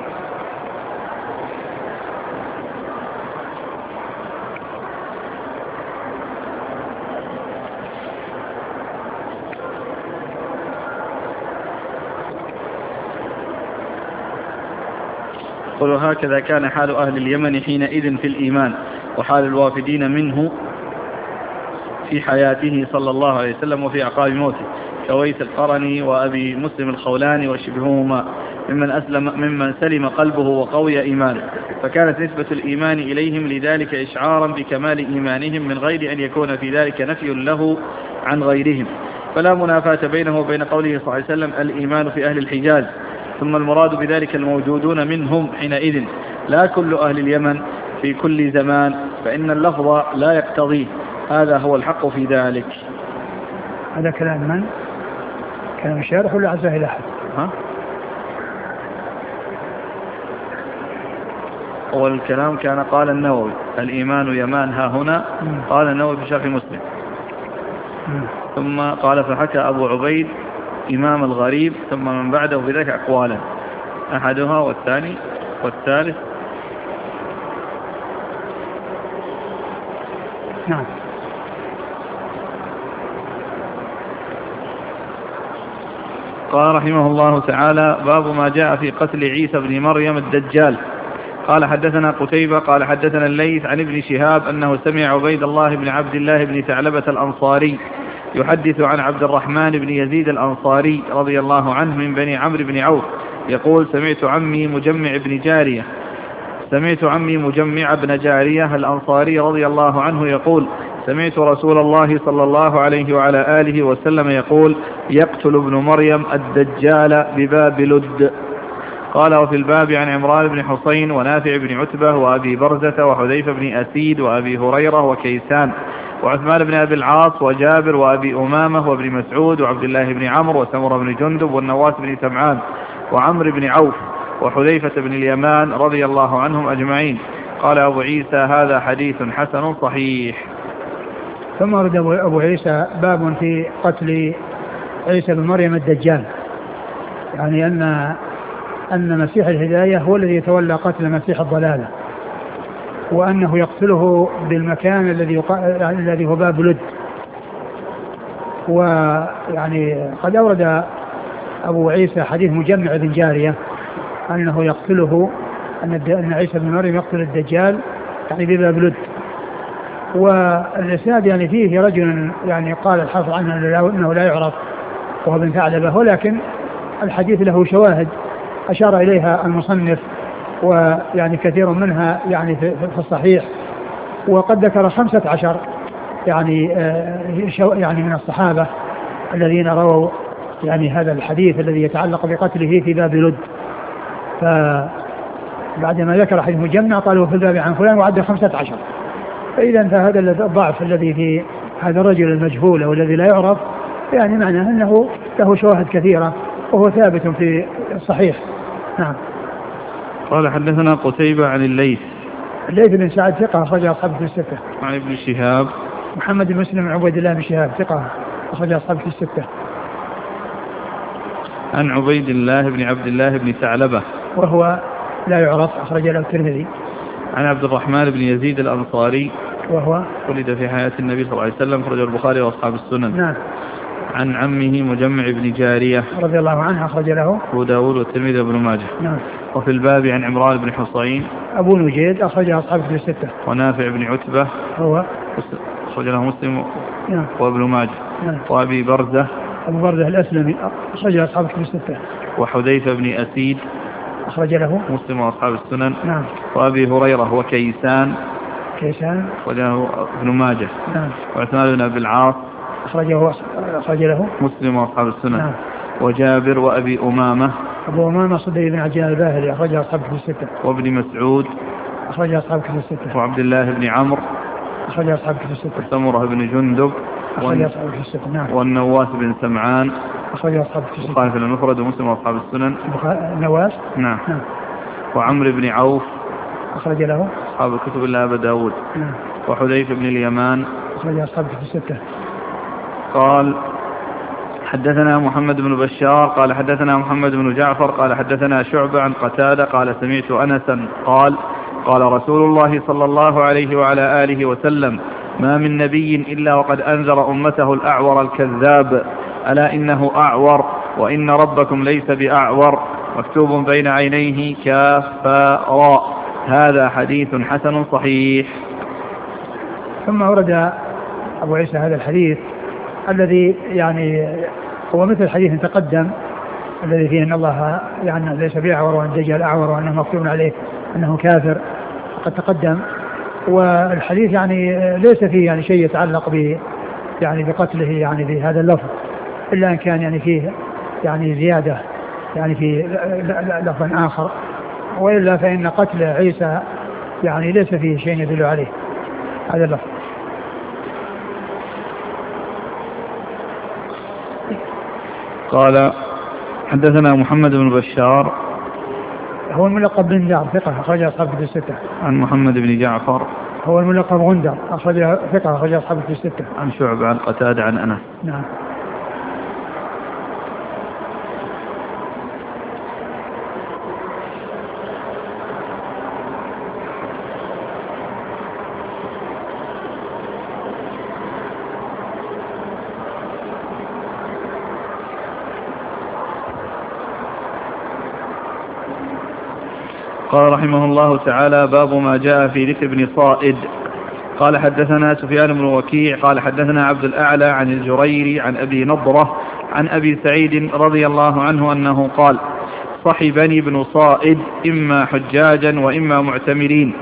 وهكذا كان حال أهل اليمن حينئذ في الإيمان، وحال الوافدين منه في حياته صلى الله عليه وسلم وفي عقاب موته، كويس القرني وأبي مسلم الخولاني وشبههما ممن أسلم ممن سلم قلبه وقوي إيمانه، فكانت نسبة الإيمان إليهم لذلك إشعارا بكمال إيمانهم من غير أن يكون في ذلك نفي له عن غيرهم. فلا منافاة بينه وبين قوله صلى الله عليه وسلم الإيمان في أهل الحجاز، ثم المراد بذلك الموجودون منهم حينئذ لا كل أهل اليمن في كل زمان، فإن اللفظ لا يقتضيه. هذا هو الحق في ذلك. هذا كلام من؟ كلام الشارح ولا عزاه إلى أحد؟ ها؟ أول الكلام كان قال النووي الإيمان يمان ها هنا، مم. قال النووي في شرح مسلم، مم. ثم قال فحكى أبو عبيد إمام الغريب، ثم من بعده بذلك أقوالا أحدها والثاني والثالث. نعم. قال رحمه الله تعالى باب ما جاء في قتل عيسى بن مريم الدجال. قال حدثنا قتيبة قال حدثنا الليث عن ابن شهاب أنه سمع عبيد الله بن عبد الله بن ثعلبة الأنصاري يحدث عن عبد الرحمن بن يزيد الأنصاري رضي الله عنه من بني عمرو بن عوف يقول سمعت عمي مجمع بن جارية سمعت عمي مجمع بن جارية الأنصاري رضي الله عنه يقول سمعت رسول الله صلى الله عليه وعلى آله وسلم يقول يقتل ابن مريم الدجال بباب لد. قال وفي الباب عن عمران بن حسين ونافع بن عتبة وأبي برزة وحذيفة بن أسيد وأبي هريرة وكيسان وعثمان بن أبي العاص وجابر وأبي أمامة وابن مسعود وعبد الله بن عمرو وسمر بن جندب والنواس بن سمعان وعمر بن عوف وحذيفة بن اليمان رضي الله عنهم أجمعين. قال أبو عيسى هذا حديث حسن صحيح. ثم ورد أبو عيسى باب في قتل عيسى بن مريم الدجال، يعني أن أن مسيح الهداية هو الذي يتولى قتل مسيح الضلالة، وأنه يقتله بالمكان الذي الذي هو باب لد. ويعني قد أورد أبو عيسى حديث مجمع بن جارية أنه يقتله أن عيسى بن مريم يقتل الدجال يعني بباب لد. والإسناد يعني فيه رجل يعني قال الحافظ عنه أنه لا يعرف وهو بن ثعلبة، ولكن الحديث له شواهد أشار إليها المصنف، ويعني كثير منها يعني في الصحيح. وقد ذكر خمسة عشر يعني يعني من الصحابة الذين رووا يعني هذا الحديث الذي يتعلق بقتله في باب لد. فبعدما ذكر حديث مجمع قالوا في الباب عن فلان وعد خمسة عشر. فإذا فهذا الضعف الذي في هذا الرجل المجهول والذي لا يعرف يعني معناه أنه له شواهد كثيرة وهو ثابت في الصحيح. نعم. قال حدثنا قتيبة عن الليث الليث بن سعد ثقة أخرج أصحابه في الستة. عن ابن شهاب محمد بن مسلم بن عبيد الله بن شهاب ثقة أخرج أصحابه في الستة. عن عبيد الله بن عبد الله بن ثعلبة وهو لا يعرف أخرج له الترمذي. عن عبد الرحمن بن يزيد الأنصاري وهو ولد في حياة النبي صلى الله عليه وسلم أخرج البخاري وأصحاب السنن. نعم. عن عمه مجمع بن جارية رضي الله عنه أخرج له أبو داود والترمذي وابن ماجه. نعم. وفي الباب عن عمران بن حصين أبو نجيد أخرجه أصحاب كتب الستة. ونافع بن عتبة هو أخرج له مسلم نعم. وابن ماجه نعم. وأبي برزة أبو برزة الأسلمي أخرجه أصحاب كتب الستة. وحذيفة بن أسيد أخرج له مسلم وأصحاب السنن. نعم. وأبي هريرة وكيسان كيسان أخرج له ابن ماجه. نعم. وعثمان بن أبي العاص أخرجه أخرج له مسلم وأصحاب السنن. نعم. وجابر وأبي أمامة أبو أمامة صدي بن عجلان الباهلي أخرجه أصحاب كتب الستة. وابن مسعود أخرجه أصحاب كتب الستة. وعبد الله بن عمرو أخرجه أصحاب كتب الستة. وسمرة بن جندب أخرجه أصحاب كتب الستة. نعم. والنواس بن سمعان أخرجه أصحاب كتب الستة. وخالف المفرد ومسلم وأصحاب السنن. النواس نعم. نعم. وعمرو بن عوف أخرج له أصحاب الكتب إلا أبا داود. نعم. وحذيفة بن اليمان أخرجه أصحاب كتب الستة. قال حدثنا محمد بن بشار قال حدثنا محمد بن جعفر قال حدثنا شعبة عن قتادة قال سمعت أنسا قال قال رسول الله صلى الله عليه وعلى آله وسلم ما من نبي إلا وقد أنذر أمته الأعور الكذاب ألا إنه أعور وإن ربكم ليس بأعور مكتوب بين عينيه كافراء. هذا حديث حسن صحيح. ثم ورد أبو عيسى هذا الحديث الذي يعني هو مثل حديث تقدم الذي فيه أن الله يعني ليس بأعور وأن الدجال أعور وأنه مكتوب عليه أنه كافر قد تقدم. والحديث يعني ليس فيه يعني شيء يتعلق ب يعني بقتله يعني بهذا اللفظ إلا أن كان يعني فيه يعني زيادة يعني في لفظ آخر، وإلا فإن قتل عيسى يعني ليس فيه شيء يدل عليه هذا اللفظ. قال حدثنا محمد بن بشار هو الملقب بن جعفر ثقة أخرج أصحاب كتب الستة. عن محمد بن جعفر هو الملقب غندر أخرج ثقة أخرج أصحاب كتب الستة. عن شعبة عن قتادة عن أنس. نعم. قال رحمه الله تعالى باب ما جاء في ذكر ابن صائد. قال حدثنا سفيان بن وكيع قال حدثنا عبد الأعلى عن الجريري عن أبي نضرة عن أبي سعيد رضي الله عنه أنه قال صحبني ابن صائد إما حجاجا وإما معتمرين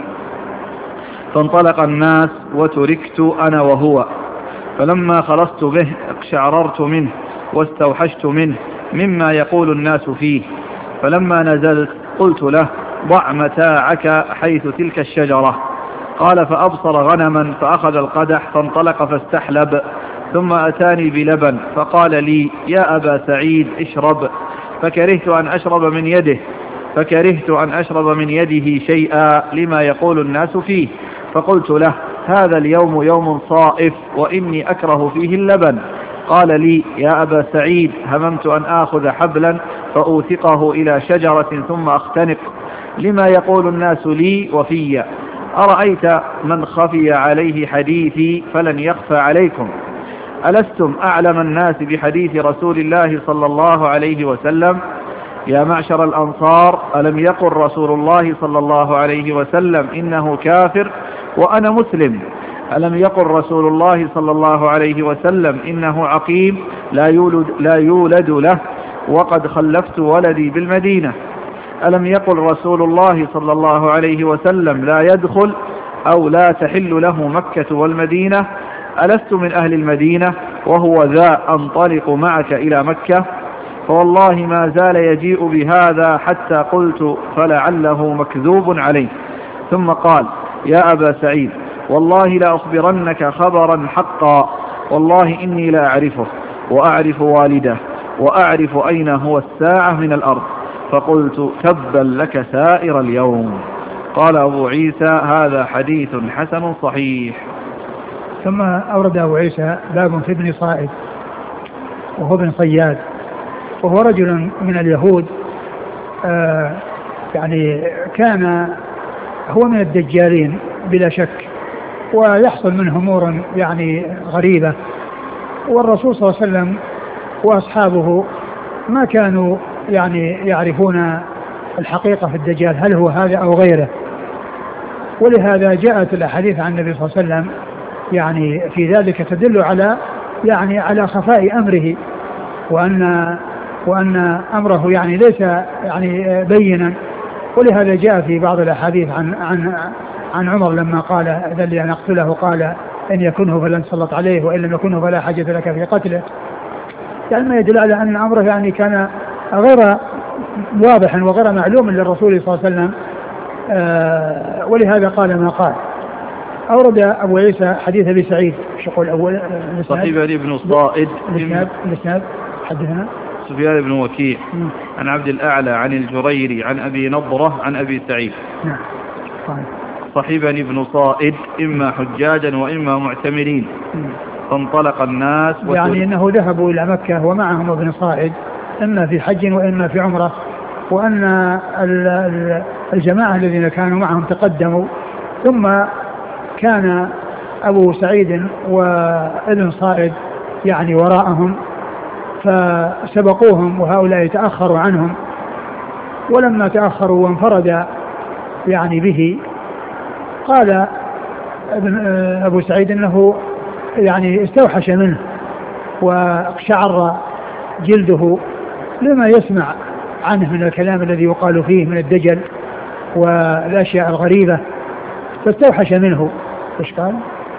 فانطلق الناس وتركت أنا وهو فلما خلصت به اقشعررت منه واستوحشت منه مما يقول الناس فيه فلما نزلت قلت له ضع متاعك حيث تلك الشجرة. قال فأبصر غنما فأخذ القدح فانطلق فاستحلب ثم أتاني بلبن فقال لي يا أبا سعيد اشرب فكرهت أن أشرب من يده فكرهت أن أشرب من يده شيئا لما يقول الناس فيه فقلت له هذا اليوم يوم صائف وإني أكره فيه اللبن. قال لي يا أبا سعيد هممت أن آخذ حبلا فأوثقه إلى شجرة ثم أختنق لما يقول الناس لي وفي أرأيت من خفي عليه حديثي فلن يخفى عليكم ألستم أعلم الناس بحديث رسول الله صلى الله عليه وسلم يا معشر الأنصار ألم يقل رسول الله صلى الله عليه وسلم إنه كافر وأنا مسلم ألم يقل رسول الله صلى الله عليه وسلم إنه عقيم لا يولد, لا يولد له وقد خلفت ولدي بالمدينة ألم يقل رسول الله صلى الله عليه وسلم لا يدخل أو لا تحل له مكة والمدينة ألست من أهل المدينة وهو ذا أنطلق معك إلى مكة فوالله ما زال يجيء بهذا حتى قلت فلعله مكذوب عليه ثم قال يا أبا سعيد والله لا أخبرنك خبرا حقا والله إني لا أعرفه وأعرف والده وأعرف أين هو الساعة من الأرض فقلت تبا لك سائر اليوم. قال أبو عيسى هذا حديث حسن صحيح. ثم أورد أبو عيسى باب في ابن صائد وهو ابن صياد وهو رجل من اليهود آه يعني كان هو من الدجالين بلا شك ويحصل منه أمور يعني غريبة والرسول صلى الله عليه وسلم وأصحابه ما كانوا يعني يعرفون الحقيقة في الدجال هل هو هذا أو غيره. ولهذا جاءت الأحاديث عن النبي صلى الله عليه وسلم يعني في ذلك تدل على يعني على خفاء أمره، وأن وأن أمره يعني ليس يعني بينا. ولهذا جاء في بعض الأحاديث عن عن عن عمر لما قال أذن لي أن أقتله قال إن يكنه فلن تسلط عليه وإن لم يكنه فلا حاجة لك في قتله. يعني ما يدل على أن أمره يعني كان غير واضح وغير معلوم للرسول صلى الله عليه وسلم. آه ولهذا قال ما قال. أورد أبو عيسى حديث أبي سعيد يقول أول صحيبني بن صائد الإسناد حدثنا سفيان بن وكيع عن عبد الأعلى عن الجريري عن أبي نضرة عن أبي سعيد. نعم. صحيبني بن صائد إما حجاجا وإما معتمرين فانطلق الناس يعني أنه ذهبوا إلى مكة ومعهم ابن صائد إما في حج وإما في عمرة، وأن الجماعة الذين كانوا معهم تقدموا ثم كان أبو سعيد وابن صائد يعني وراءهم فسبقوهم وهؤلاء تأخروا عنهم. ولما تأخروا وانفرد يعني به قال أبو سعيد أنه يعني استوحش منه وشعر جلده لما يسمع عنه من الكلام الذي يقال فيه من الدجل والأشياء الغريبة فاستوحش منه. ايش قال؟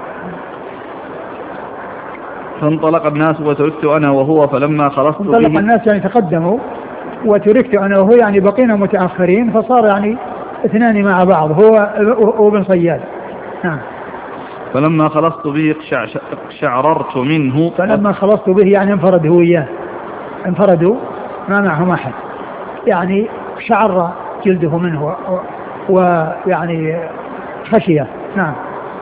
فانطلق الناس وتركت أنا وهو فلما خلصت به. انطلق الناس يعني تقدموا وتركت أنا وهو يعني بقينا متأخرين فصار يعني اثنان مع بعض هو وابن صياد. نعم. فلما خلصت به شعررت منه. فلما خلصت به يعني انفرد هو إياه انفردوا ما معهم أحد يعني شعر جلده منه ويعني خشية. نعم.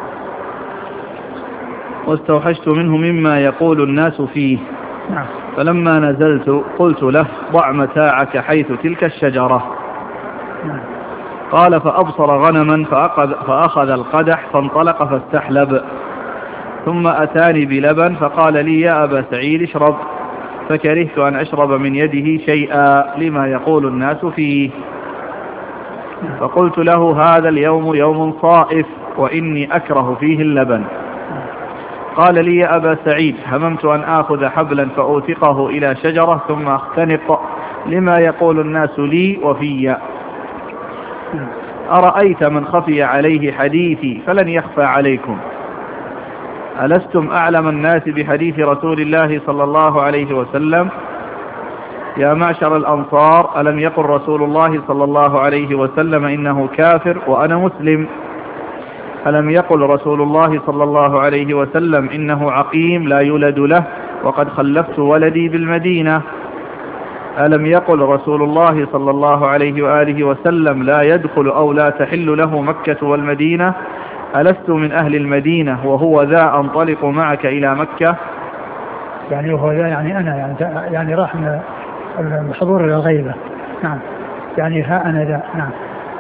واستوحشت منه مما يقول الناس فيه. نعم. فلما نزلت قلت له ضع متاعك حيث تلك الشجرة. نعم. قال فأبصر غنما فأخذ, فأخذ القدح فانطلق فاستحلب ثم أتاني بلبن فقال لي يا أبا سعيد اشرب فكرهت أن أشرب من يده شيئا لما يقول الناس فيه فقلت له هذا اليوم يوم صائف وإني أكره فيه اللبن. قال لي يا أبا سعيد هممت أن آخذ حبلا فأوثقه إلى شجرة ثم أختنق لما يقول الناس لي وفي. أرأيت من خفي عليه حديثي فلن يخفى عليكم ألستم أعلم الناس بحديث رسول الله صلى الله عليه وسلم يا معشر الأنصار ألم يقل رسول الله صلى الله عليه وسلم إنه كافر وأنا مسلم ألم يقل رسول الله صلى الله عليه وسلم إنه عقيم لا يولد له وقد خلفت ولدي بالمدينة ألم يقل رسول الله صلى الله عليه وآله وسلم لا يدخل أو لا تحل له مكة والمدينة ألست من أهل المدينة وهو ذا أنطلق معك إلى مكة. يعني هو ذا يعني أنا يعني, يعني راح من الحضور إلى الغيبة. نعم. يعني ها أنا ذا. نعم.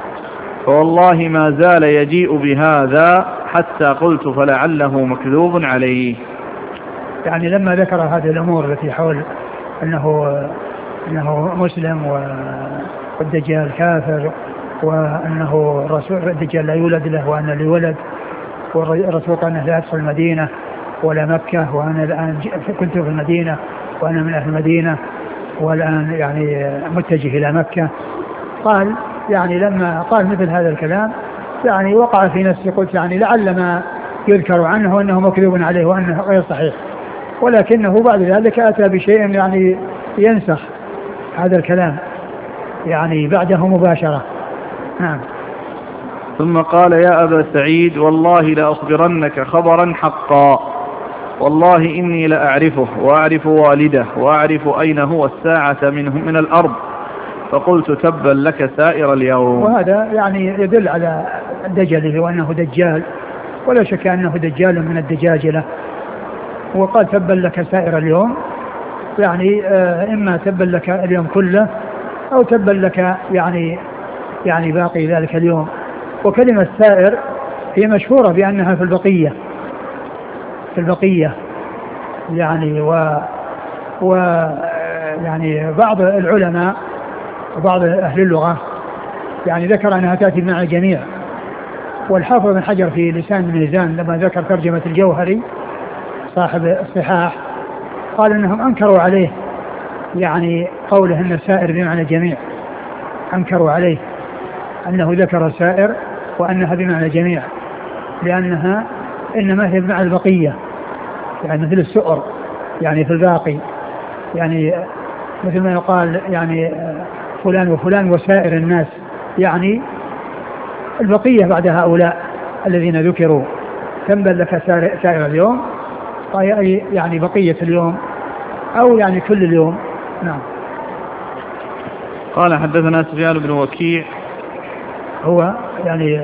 فوالله ما زال يجيء بهذا حتى قلت فلعله مكذوب عليه. يعني لما ذكر هذه الأمور التي حول أنه أنه مسلم والدجال كافر وأنه الرسول الدجال لا يولد له وأنا لي ولد والرسول قال أنه لا يدخل المدينة ولا مكة وأنا الآن كنت في المدينة وأنا من أهل المدينة والآن يعني متجه إلى مكة. قال يعني لما قال مثل هذا الكلام يعني وقع في نفسي قلت يعني لعل ما يذكر عنه أنه مكذوب عليه وأنه غير صحيح ولكنه بعد ذلك أتى بشيء يعني ينسخ هذا الكلام يعني بعده مباشرة. نعم. ثم قال يا أبا سعيد والله لأخبرنك خبرا حقا والله إني لأعرفه وأعرف والده وأعرف أين هو الساعة منه من الأرض فقلت تبا لك سائر اليوم. وهذا يعني يدل على دجله وأنه دجال ولا شك أنه دجال من الدجاجلة. وقال تبا لك سائر اليوم يعني إما تبا لك اليوم كله أو تبا لك يعني يعني باقي ذلك اليوم. وكلمة سائر هي مشهورة بأنها في البقية في البقية يعني و, و يعني بعض العلماء وبعض أهل اللغة يعني ذكر أنها تأتي مع الجميع. والحافظ بن حجر في لسان الميزان لما ذكر ترجمة الجوهري صاحب الصحاح قال أنهم أنكروا عليه يعني قوله أن السائر بمعنى الجميع، أنكروا عليه أنه ذكر السائر وأنها بمعنى الجميع، لأنها إنما هي بمعنى البقية، يعني مثل السؤر يعني في الباقي، يعني مثل ما يقال يعني فلان وفلان وسائر الناس، يعني البقية بعد هؤلاء الذين ذكروا. تنبل لك سائر اليوم أي يعني بقية اليوم أو يعني كل اليوم. نعم. قال حدثنا سفيان بن وكيع هو يعني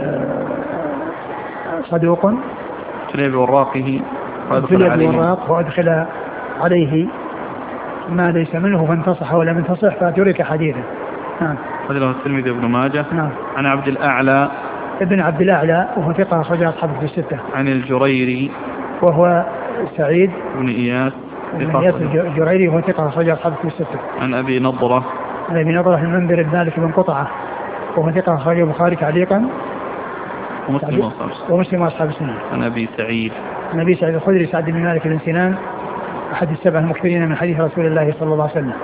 صدوق ابتلي بوراقه ابتلي بوراق وأدخل عليه ما ليس منه فانتصح ولم ينتصح فترك حديثه. نعم. قال الترمذي بن ماجه. نعم. عن عبد الأعلى ابن عبد الأعلى وهو ثقة أخرج أصحابه في الستة. عن الجريري وهو سعيد بن إياس بن إياس الجريري وهو ثقة أخرج أصحابه في الستة. عن أبي نضرة عن أبي نضرة المنذر بن مالك بن قطعة وهو ثقة أخرج البخاري تعليقا ومسلم ومسلم أصحاب السنة. عن أبي سعيد عن أبي سعيد الخدري سعد بن مالك بن سنان أحد السبع المكثرين من حديث رسول الله صلى الله عليه وسلم.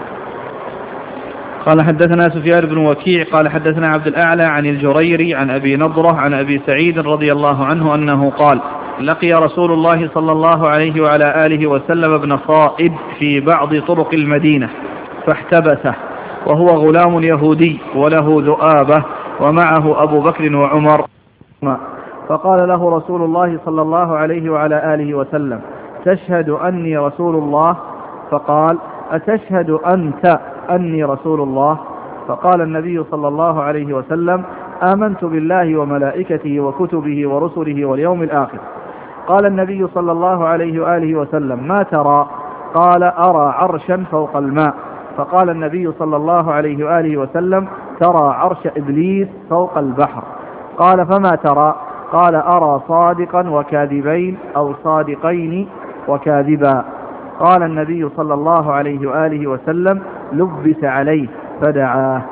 قال حدثنا سفيان بن وكيع قال حدثنا عبد الأعلى عن الجريري عن أبي نضرة عن أبي سعيد رضي الله عنه أنه قال لقي رسول الله صلى الله عليه وعلى آله وسلم ابن صائد في بعض طرق المدينة فاحتبسه وهو غلام يهودي وله ذؤابة ومعه أبو بكر وعمر، فقال له رسول الله صلى الله عليه وعلى آله وسلم تشهد أني رسول الله؟ فقال أتشهد أنت أني رسول الله؟ فقال النبي صلى الله عليه وسلم آمنت بالله وملائكته وكتبه ورسله واليوم الآخر. قال النبي صلى الله عليه وآله وسلم ما ترى؟ قال أرى عرشا فوق الماء. فقال النبي صلى الله عليه وآله وسلم ترى عرش إبليس فوق البحر. قال فما ترى؟ قال أرى صادقا وكاذبين أو صادقين وكاذبا. قال النبي صلى الله عليه وآله وسلم لبس عليه فدعاه.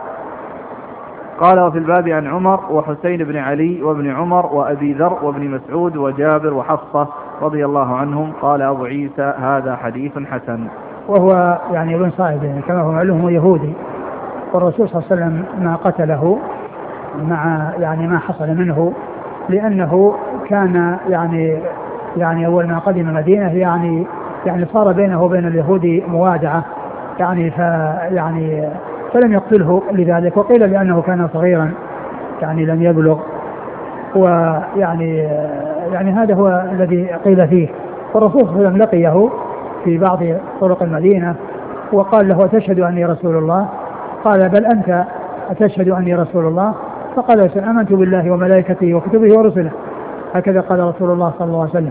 قال وفي الباب عن عمر وحسين بن علي وابن عمر وأبي ذر وابن مسعود وجابر وحفصة رضي الله عنهم. قال أبو عيسى هذا حديث حسن. وهو يعني ابن صائد كما هو معلوم هو يهودي، والرسول صلى الله عليه وسلم ما قتله مع يعني ما حصل منه لأنه كان يعني يعني أول ما قدم المدينة يعني يعني صار بينه وبين اليهود موادعة يعني فيعني فلم يقتله لذلك، وقيل لأنه كان صغيرا يعني لم يبلغ، ويعني يعني هذا هو الذي قيل فيه. والرسول صلى الله عليه وسلم لقيه في بعض طرق المدينة وقال له أتشهد أني رسول الله؟ قال بل أنت أتشهد أني رسول الله؟ فقال آمنت بالله وملائكته وكتبه ورسله. هكذا قال رسول الله صلى الله عليه وسلم.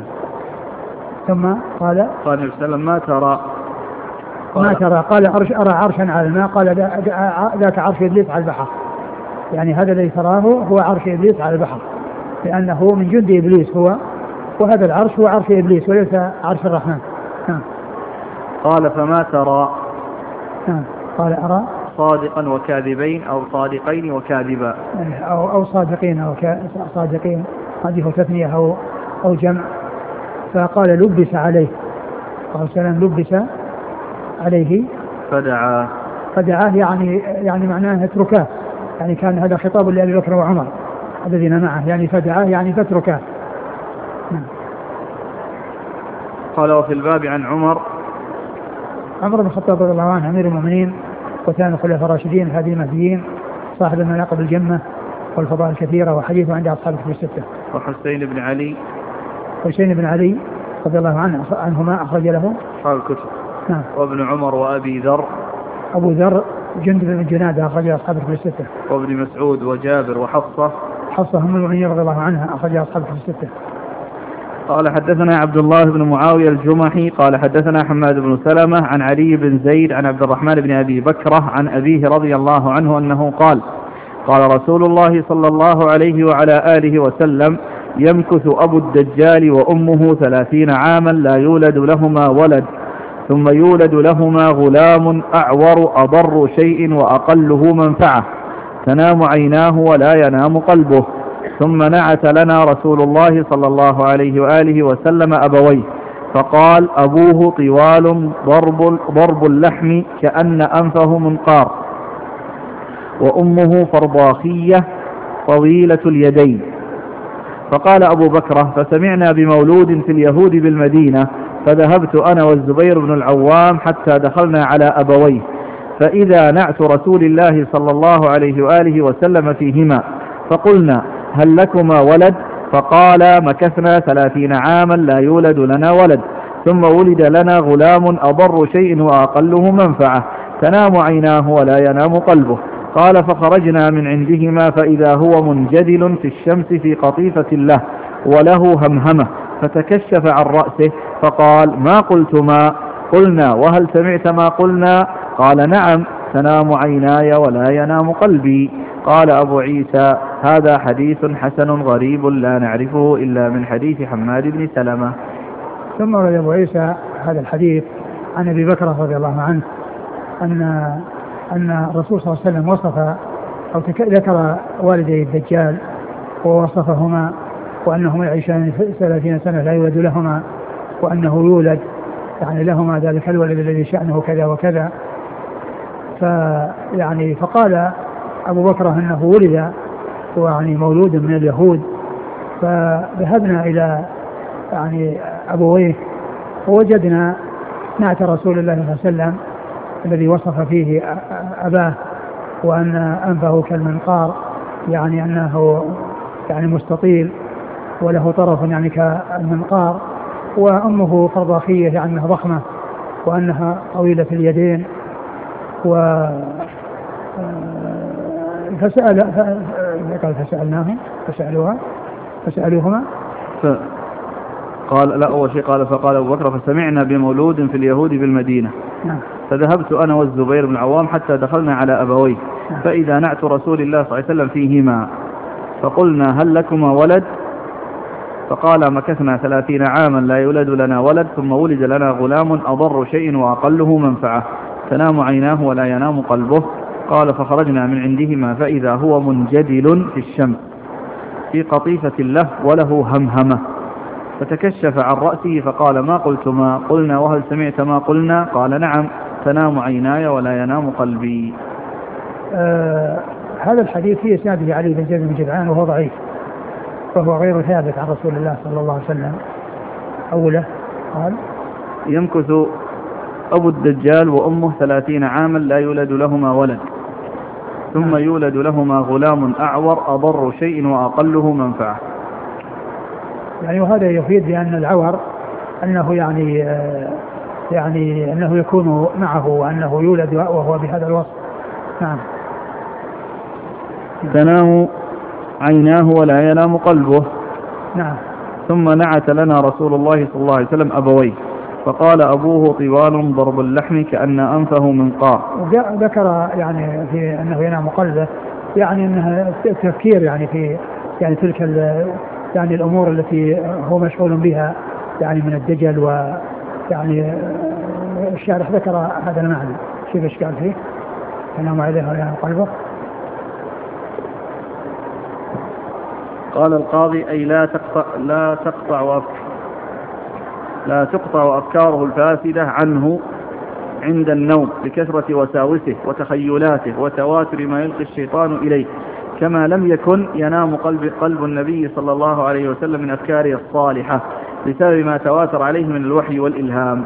ثم قال قال النبي صلى الله عليه وسلم ما ترى؟ ما ترى؟ قال عرش أرى عرشا على الماء. قال ذاك عرش إبليس على البحر، يعني هذا الذي تراه هو عرش إبليس على البحر لأنه من جند إبليس هو، وهذا العرش هو عرش إبليس وليس عرش الرحمن. ها. قال فما ترى؟ ها. قال أرى صادقا وكاذبين أو صادقين وكاذبا أو, أو صادقين أو صادقين، هذه تثنية أو, أو جمع. فقال لبس عليه، قال سلام لبس عليه فدعاه. فدعاه يعني يعني معناه اتركاه، يعني كان هذا خطاب لأبي بكر وعمر الذين معه، يعني فدعاه يعني فاتركاه. نعم. قال وفي الباب عن عمر عمر بن الخطاب رضي الله عنه أمير المؤمنين وثاني الخلفاء الراشدين الهادي المهديين صاحب المناقب الجمة والفضائل الكثيرة وحديثه عند أصحاب الكتب الستة. وحسين بن علي حسين بن علي رضي الله عنه عنهما أخرج له أصحاب الكتب. نعم. وابن عمر وأبي ذر أبو ذر جندب بن جنادة أخرج أصحاب الكتب الستة. وابن مسعود وجابر وحفصة حفصة هم المؤمنين رضي الله عنها أخرج أصحاب الكتب الستة. قال حدثنا عبد الله بن معاوية الجمحي قال حدثنا حماد بن سلمة عن علي بن زيد عن عبد الرحمن بن أبي بكرة عن أبيه رضي الله عنه أنه قال قال رسول الله صلى الله عليه وعلى آله وسلم يمكث أبو الدجال وأمه ثلاثين عاما لا يولد لهما ولد ثم يولد لهما غلام أعور أضر شيء وأقله منفعة تنام عيناه ولا ينام قلبه. ثم نعت لنا رسول الله صلى الله عليه وآله وسلم أبويه فقال أبوه طوال ضرب, ضرب اللحم كأن أنفه منقار، وأمه فرضاخية طويلة اليدين. فقال أبو بكر فسمعنا بمولود في اليهود بالمدينة فذهبت أنا والزبير بن العوام حتى دخلنا على أبويه فإذا نعت رسول الله صلى الله عليه وآله وسلم فيهما فقلنا هل لكما ولد؟ فقال مكثنا ثلاثين عاما لا يولد لنا ولد، ثم ولد لنا غلام أضر شيء وأقله منفعة، تنام عيناه ولا ينام قلبه. قال فخرجنا من عندهما فإذا هو منجدل في الشمس في قطيفة له وله همهمة، فتكشف عن رأسه فقال ما قلتما؟ قلنا وهل سمعت ما قلنا؟ قال نعم، تنام عيناي ولا ينام قلبي. قال أبو عيسى هذا حديث حسن غريب لا نعرفه إلا من حديث حماد بن سلمة. ثم ورد أبو عيسى هذا الحديث عن أبي بكر رضي الله عنه أن أن الرسول صلى الله عليه وسلم وصف أو ذكر والدي الدجال ووصفهما وأنهما يعيشان ثلاثين سنة لا يولد لهما، وأنه يولد يعني لهما ذلك الولد الذي شأنه كذا وكذا. فيعني فقال أبو بكر أنه ولد يعني مولود من اليهود، فذهبنا إلى يعني أبويه ووجدنا نعت رسول الله صلى الله عليه وسلم الذي وصف فيه أباه وأن أنفه كالمنقار، يعني أنه يعني مستطيل وله طرف يعني كالمنقار، وأمه فرضاخية يعني أنها ضخمة وأنها طويلة اليدين. و فسأل قال فسألناهم فسألوها فسألوهما ف... قال لا أول شيء قال فقال أبو بكر فسمعنا بمولود في اليهود بالمدينة نعم. فذهبت أنا والزبير بن العوام حتى دخلنا على أبويه نعم. فإذا نعت رسول الله صلى الله عليه وسلم فيهما فقلنا هل لكما ولد؟ فقال مكثنا ثلاثين عاما لا يولد لنا ولد، ثم ولد لنا غلام أضر شيء وأقله منفعة، تنام عيناه ولا ينام قلبه. قال فخرجنا من عندهما فإذا هو منجدل في الشمس في قطيفة له وله همهمة، فتكشف عن رأسه فقال ما قلتما؟ قلنا وهل سمعت ما قلنا؟ قال نعم، تنام عيناي ولا ينام قلبي. آه هذا الحديث فيه إسناده علي بن زيد بن جدعان وهو ضعيف، فهو غير ثابت عن رسول الله صلى الله عليه وسلم. أوله قال يمكث أبو الدجال وأمه ثلاثين عاما لا يولد لهما ولد، ثم يولد لهما غلام أعور أضر شيء وأقله منفعة. يعني وهذا يفيد بأن العور أنه يعني آه يعني أنه يكون معه وأنه يولد وهو بهذا الوصف. نعم. تنام عيناه ولا ينام قلبه. نعم. ثم نعت لنا رسول الله صلى الله عليه وسلم أبويه فقال أبوه طوال ضرب اللحم كأن أنفه منقار. ذكر يعني في أنه ينام قلبه، يعني أنها تفكير يعني في يعني تلك يعني الأمور التي هو مشغول بها يعني من الدجل، ويعني الشارح ذكر هذا المعنى. كيف إشكال فيه؟ ينام عليه ولا ينام قلبه؟ قال القاضي أي لا تقطع لا تقطع وأفكار لا تقطع أفكاره الفاسدة عنه عند النوم بكثرة وساوسه وتخيلاته وتواتر ما يلقي الشيطان إليه، كما لم يكن ينام قلب, قلب النبي صلى الله عليه وسلم من أفكاره الصالحة بسبب ما تواتر عليه من الوحي والإلهام.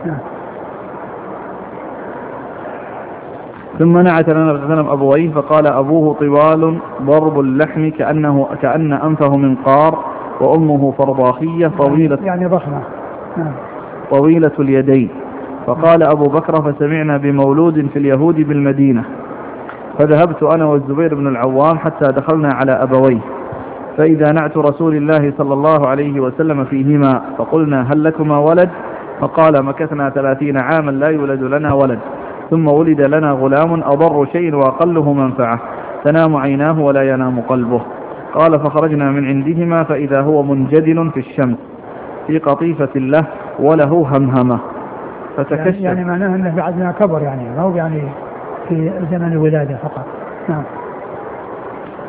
ثم نعت لنا رسول الله أبويه فقال أبوه طوال ضرب اللحم كأنه كأن أنفه منقار، وأمه فرضاخية طويلة يعني ضخمة طويلة اليدين. فقال أبو بكر فسمعنا بمولود في اليهود بالمدينة فذهبت أنا والزبير بن العوام حتى دخلنا على أبويه فإذا نعت رسول الله صلى الله عليه وسلم فيهما فقلنا هل لكما ولد؟ فقال مكثنا ثلاثين عاما لا يولد لنا ولد، ثم ولد لنا غلام أضر شيء وأقله منفعة، تنام عيناه ولا ينام قلبه. قال فخرجنا من عندهما فإذا هو منجدل في الشمس في قطيفة له وله همهمة، فتكشف. يعني, يعني معناه أنه بعدنا كبر، يعني ما هو يعني في زمن الولادة فقط. نعم.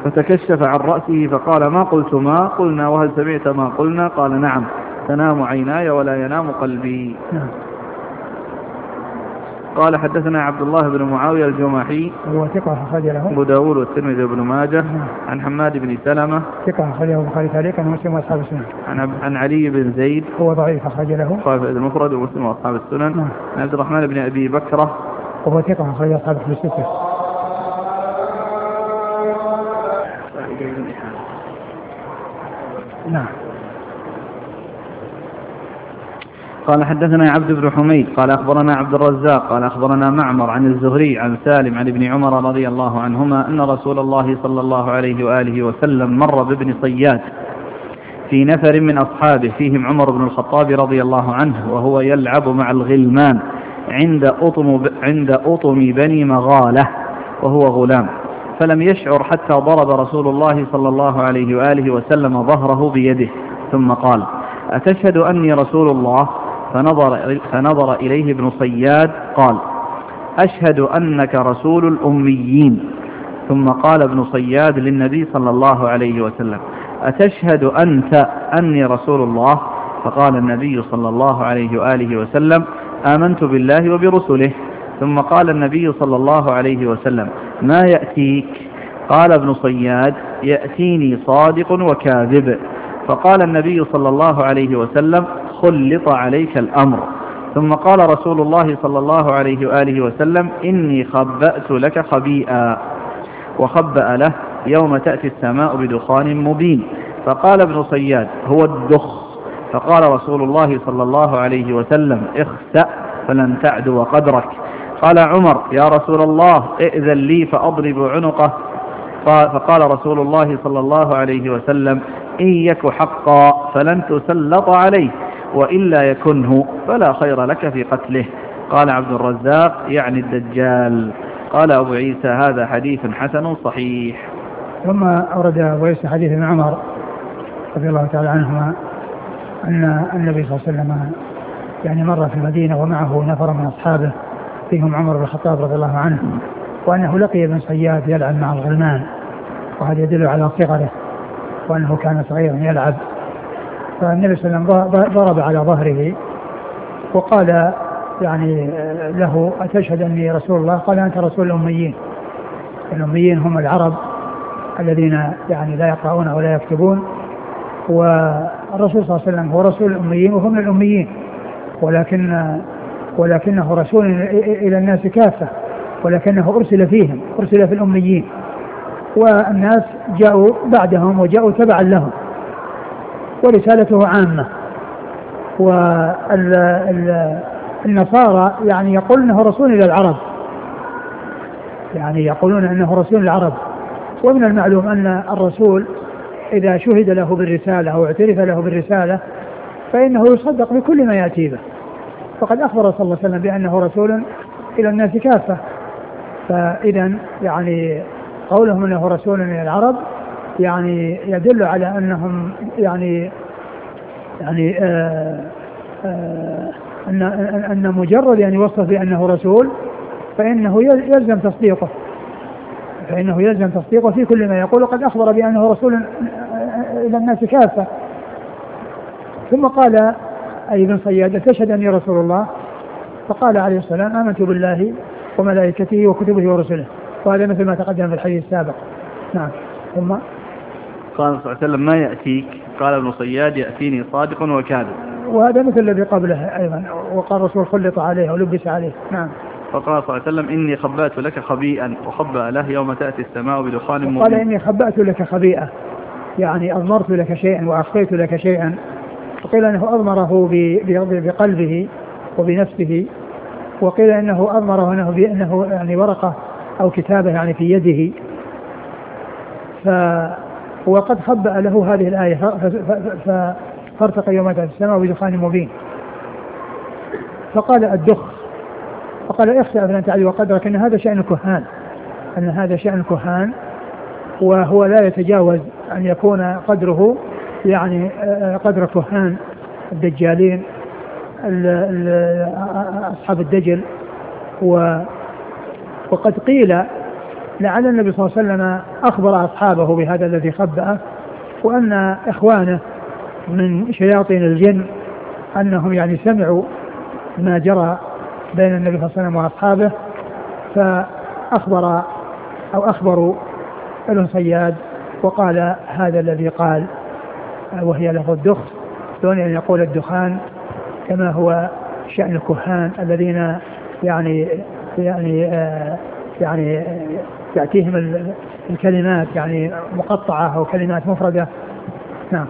فتكشف عن رأسه فقال ما قلت ما قلنا وهل سمعت ما قلنا؟ قال نعم تنام عيناي ولا ينام قلبي. نعم. قال حدثنا عبد الله بن معاوية الجماحي هو ثقة أخرج له أبو داود والترمذي وابن ماجه. نعم. عن حماد بن سلمة ثقة أخرجه البخاري تعليقا ومسلم وأصحاب السنن. عن عن علي بن زيد هو ضعيف أخرج له البخاري المفرد ومسلم وأصحاب السنن. نعم. عن عبد الرحمن بن أبي بكرة وهو ثقة أخرج أصحاب الستة. نعم. قال حدثنا عبد بن حميد قال أخبرنا عبد الرزاق قال أخبرنا معمر عن الزهري عن سالم عن ابن عمر رضي الله عنهما أن رسول الله صلى الله عليه وآله وسلم مر بابن صياد في نفر من أصحابه فيهم عمر بن الخطاب رضي الله عنه وهو يلعب مع الغلمان عند أطم, عند أطم بني مغالة وهو غلام، فلم يشعر حتى ضرب رسول الله صلى الله عليه وآله وسلم ظهره بيده ثم قال أتشهد أني رسول الله؟ فنظر, فنظر إليه ابن صياد قال أشهد أنك رسول الأميين. ثم قال ابن صياد للنبي صلى الله عليه وسلم أتشهد أنت أني رسول الله؟ فقال النبي صلى الله عليه وآله وسلم آمنت بالله وبرسله. ثم قال النبي صلى الله عليه وسلم ما يأتيك؟ قال ابن صياد يأتيني صادق وكاذب. فقال النبي صلى الله عليه وسلم خلط عليك الأمر. ثم قال رسول الله صلى الله عليه وآله وسلم إني خبأت لك خبيئا، وخبأ له يوم تأتي السماء بدخان مبين. فقال ابن صياد هو الدخ. فقال رسول الله صلى الله عليه وسلم اخسأ فلن تعدو قدرك. قال عمر يا رسول الله ائذن لي فأضرب عنقه. فقال رسول الله صلى الله عليه وسلم إن يك حقا فلن تسلط عليه وإلا يكنه فلا خير لك في قتله. قال عبد الرزاق يعني الدجال. قال أبو عيسى هذا حديث حسن صحيح. ثم أورد أبو عيسى حديث ابن عمر رضي الله تعالى عنهما أن النبي صلى الله عليه وسلم يعني مر في المدينة ومعه نفر من أصحابه فيهم عمر بن الخطاب رضي الله عنه، وأنه لقي ابن صياد يلعب مع الغلمان، وهذا يدل على صغره وأنه كان صغيرا يلعب. فالنبي صلى الله عليه وسلم ضرب على ظهره وقال يعني له أتشهد أني رسول الله؟ قال أنت رسول الأميين. الأميين هم العرب الذين يعني لا يقرؤون ولا يكتبون، والرسول صلى الله عليه وسلم هو رسول الأميين وهم الأميين، ولكن ولكنه رسول إلى الناس كافة، ولكنه أرسل فيهم، أرسل في الأميين، والناس جاءوا بعدهم وجاءوا تبعا لهم، ورسالته عامة. والنصارى يعني يقول أنه رسول إلى العرب، يعني يقولون أنه رسول العرب. ومن المعلوم أن الرسول إذا شهد له بالرسالة أو اعترف له بالرسالة فإنه يصدق بكل ما يأتي به، فقد أخبر صلى الله عليه وسلم بأنه رسول إلى الناس كافة. فإذا يعني قولهم أنه رسول إلى العرب يعني يدل على أنهم يعني يعني آآ آآ أن أن مجرد يعني وصف بأنه رسول فإنه يلزم تصديقه، فإنه يلزم تصديقه في كل ما يقول، قد أخبر بأنه رسول إلى الناس كافة. ثم قال أي ابن صياد تشهد أني رسول الله؟ فقال عليه السلام آمنت بالله وملائكته وكتبه ورسله، وهذا مثل ما تقدم في الحديث السابق. نعم. ثم قال صلى الله عليه وسلم ما يأتيك؟ قال ابن صياد يأتيني صادق وكاذب، وهذا مثل الذي قبله أيضا. وقال الرسول خلط عليه ولبس عليه. نعم. فقال صلى الله عليه وسلم إني خبأت لك خبيئا وخبأ له يوم تأتي السماء بدخان مبين. قال إني خبأت لك خبيئة يعني أضمرت لك شيئا وأخفيت لك شيئا، وقيل أنه أضمره بقلبه وبنفسه، وقيل أنه أضمره أنه بأنه يعني ورقة أو كتابة يعني في يده. ف وقد خبأ له هذه الآية فارتقى يوم تأتي السماء بدخان مبين. فقال الدخ، فقال اخسأ فلن تعدو قدرك، أن هذا شأن الكهان، أن هذا شأن الكهان، وهو لا يتجاوز أن يكون قدره يعني قدر كهان الدجالين أصحاب الدجل. وقد قيل لعل النبي صلى الله عليه وسلم أخبر أصحابه بهذا الذي خبأه، وأن إخوانه من شياطين الجن أنهم يعني سمعوا ما جرى بين النبي صلى الله عليه وسلم وأصحابه، فأخبر أو أخبروا ابن صياد وقال هذا الذي قال، وهي له الدخ، دون أن يقول الدخان كما هو شأن الكهان الذين يعني يعني آه يعني يأتيهم الكلمات يعني مقطعة أو كلمات مفردة. نعم.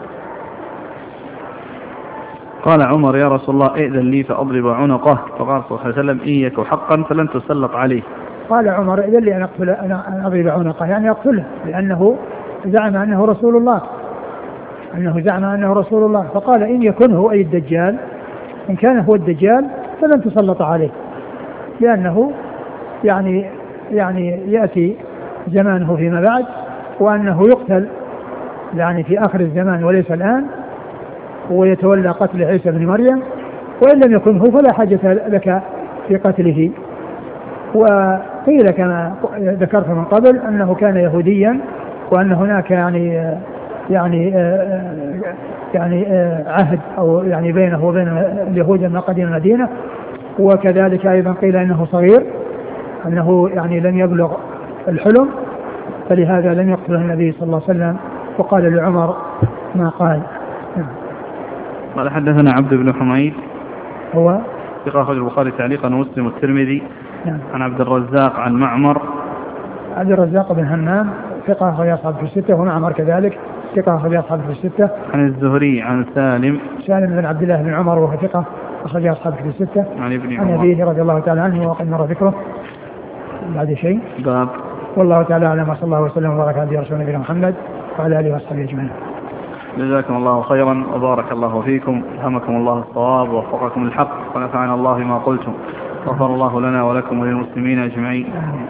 قال عمر يا رسول الله ائذن لي فأضرب عنقه، فقال صلى الله عليه وسلم إن يك حقا فلن تسلط عليه. قال عمر ائذن لي أن أقتل أن أضرب عنقه، يعني أقتله، لأنه زعم أنه رسول الله، أنه زعم أنه رسول الله. فقال إن يكن هو أي الدجال، إن كان هو الدجال فلن تسلط عليه، لأنه يعني يعني يأتي زمانه فيما بعد، وأنه يقتل يعني في آخر الزمان وليس الآن، ويتولى قتل عيسى بن مريم، وإن لم يكن هو فلا حاجة لك في قتله. وقيل كما ذكرت من قبل أنه كان يهوديا، وأن هناك يعني يعني يعني عهد أو يعني بينه وبين اليهود لما قدم المدينة. وكذلك أيضا قيل أنه صغير، أنه يعني لم يبلغ الحلم، فلهذا لم يقتله النبي صلى الله عليه وسلم، وقال لعمر ما قال. قال حدثنا عبد بن حميد هو ثقة أخرج البخاري تعليقا ومسلم والترمذي. نعم. عن عبد الرزاق عن معمر. عبد الرزاق بن همام ثقة أخرج أصحابه في الستة، ومعمر كذلك ثقة أخرج أصحابه في الستة. عن الزهري عن سالم سالم بن عبد الله بن عمر وهو ثقة أخرج أصحابه في الستة. عن ابن عن أبيه رضي الله تعالى عنه وقد مر ذكره. بعد شيء باب. والله تعالى أعلم، صلى الله وسلم وبارك على رسول نبينا محمد وعلى آله وصحبه أجمعين. جزاكم الله خيرا وبارك الله فيكم، ألهمكم الله الصواب ووفقكم الحق، ونفعنا الله ما قلتم، غفر الله لنا ولكم وللمسلمين أجمعين.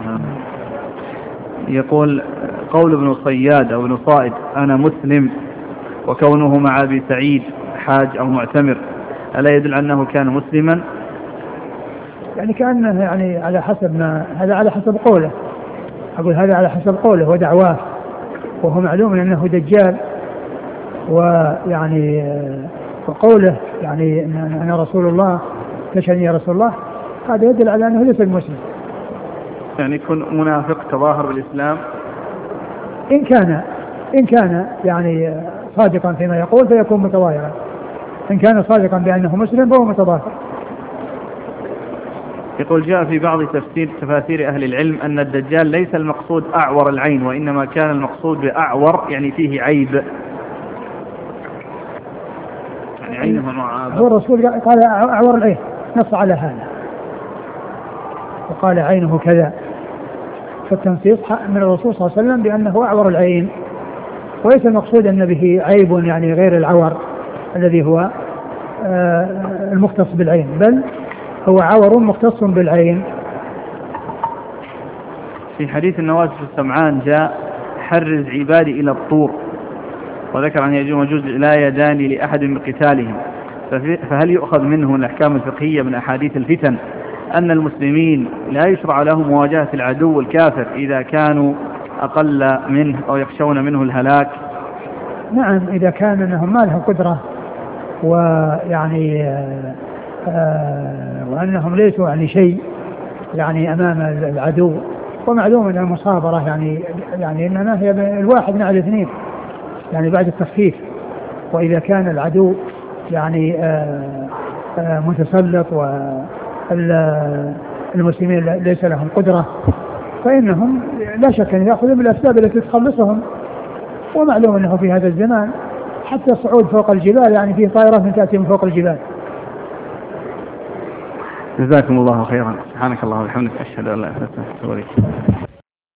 يقول قول ابن صياد أو ابن صائد أنا مسلم، وكونه مع أبي سعيد حاج أو معتمر، ألا يدل أنه كان مسلما؟ يعني كأنه يعني على حسب ما هذا على حسب قوله، أقول هذا على حسب قوله ودعواه، وهو معلوم أنه دجال، ويعني وقوله يعني أنا رسول الله تشهد يا رسول الله، هذا يدل على أنه ليس المسلم. يعني يكون منافق تظاهر بالإسلام. إن كان إن كان يعني صادقا فيما يقول فيكون متظاهرا، إن كان صادقا بأنه مسلم فهو متظاهر. يقول جاء في بعض تفسير تفاسير أهل العلم أن الدجال ليس المقصود أعور العين، وإنما كان المقصود بأعور يعني فيه عيب، يعني عينه معابة. هو الرسول قال أعور العين، نص على هذا، وقال عينه كذا، فالتنصيص من الرسول صلى الله عليه وسلم بأنه أعور العين، وليس المقصود أن به عيب يعني غير العور الذي هو المختص بالعين، بل هو عور مختص بالعين. في حديث النواس السمعان جاء حرز عبادي إلى الطور، وذكر أن يجوز وجوز لا يدان لأحد من قتالهم، فهل يؤخذ منه الأحكام الفقهية من أحاديث الفتن أن المسلمين لا يشرع لهم مواجهة العدو الكافر إذا كانوا أقل منه أو يخشون منه الهلاك؟ نعم، إذا كان أنهم ما لهم قدرة ويعني آه آه وأنهم ليسوا يعني شيء يعني أمام العدو، ومعلوم أن المصابرة يعني يعني إنما هي الواحد مع الاثنين يعني بعد التخفيف. وإذا كان العدو يعني آه آه متسلط والمسلمين ليس لهم قدرة، فإنهم لا شك أن يأخذوا بالأسباب التي تخلصهم. ومعلوم أنه في هذا الزمان حتى الصعود فوق الجبال يعني فيه طائرات تأتي من فوق الجبال. جزاكم الله خيرا، سبحانك الله وبحمدك، أشهد أن لا إله إلا أنت أستغفرك.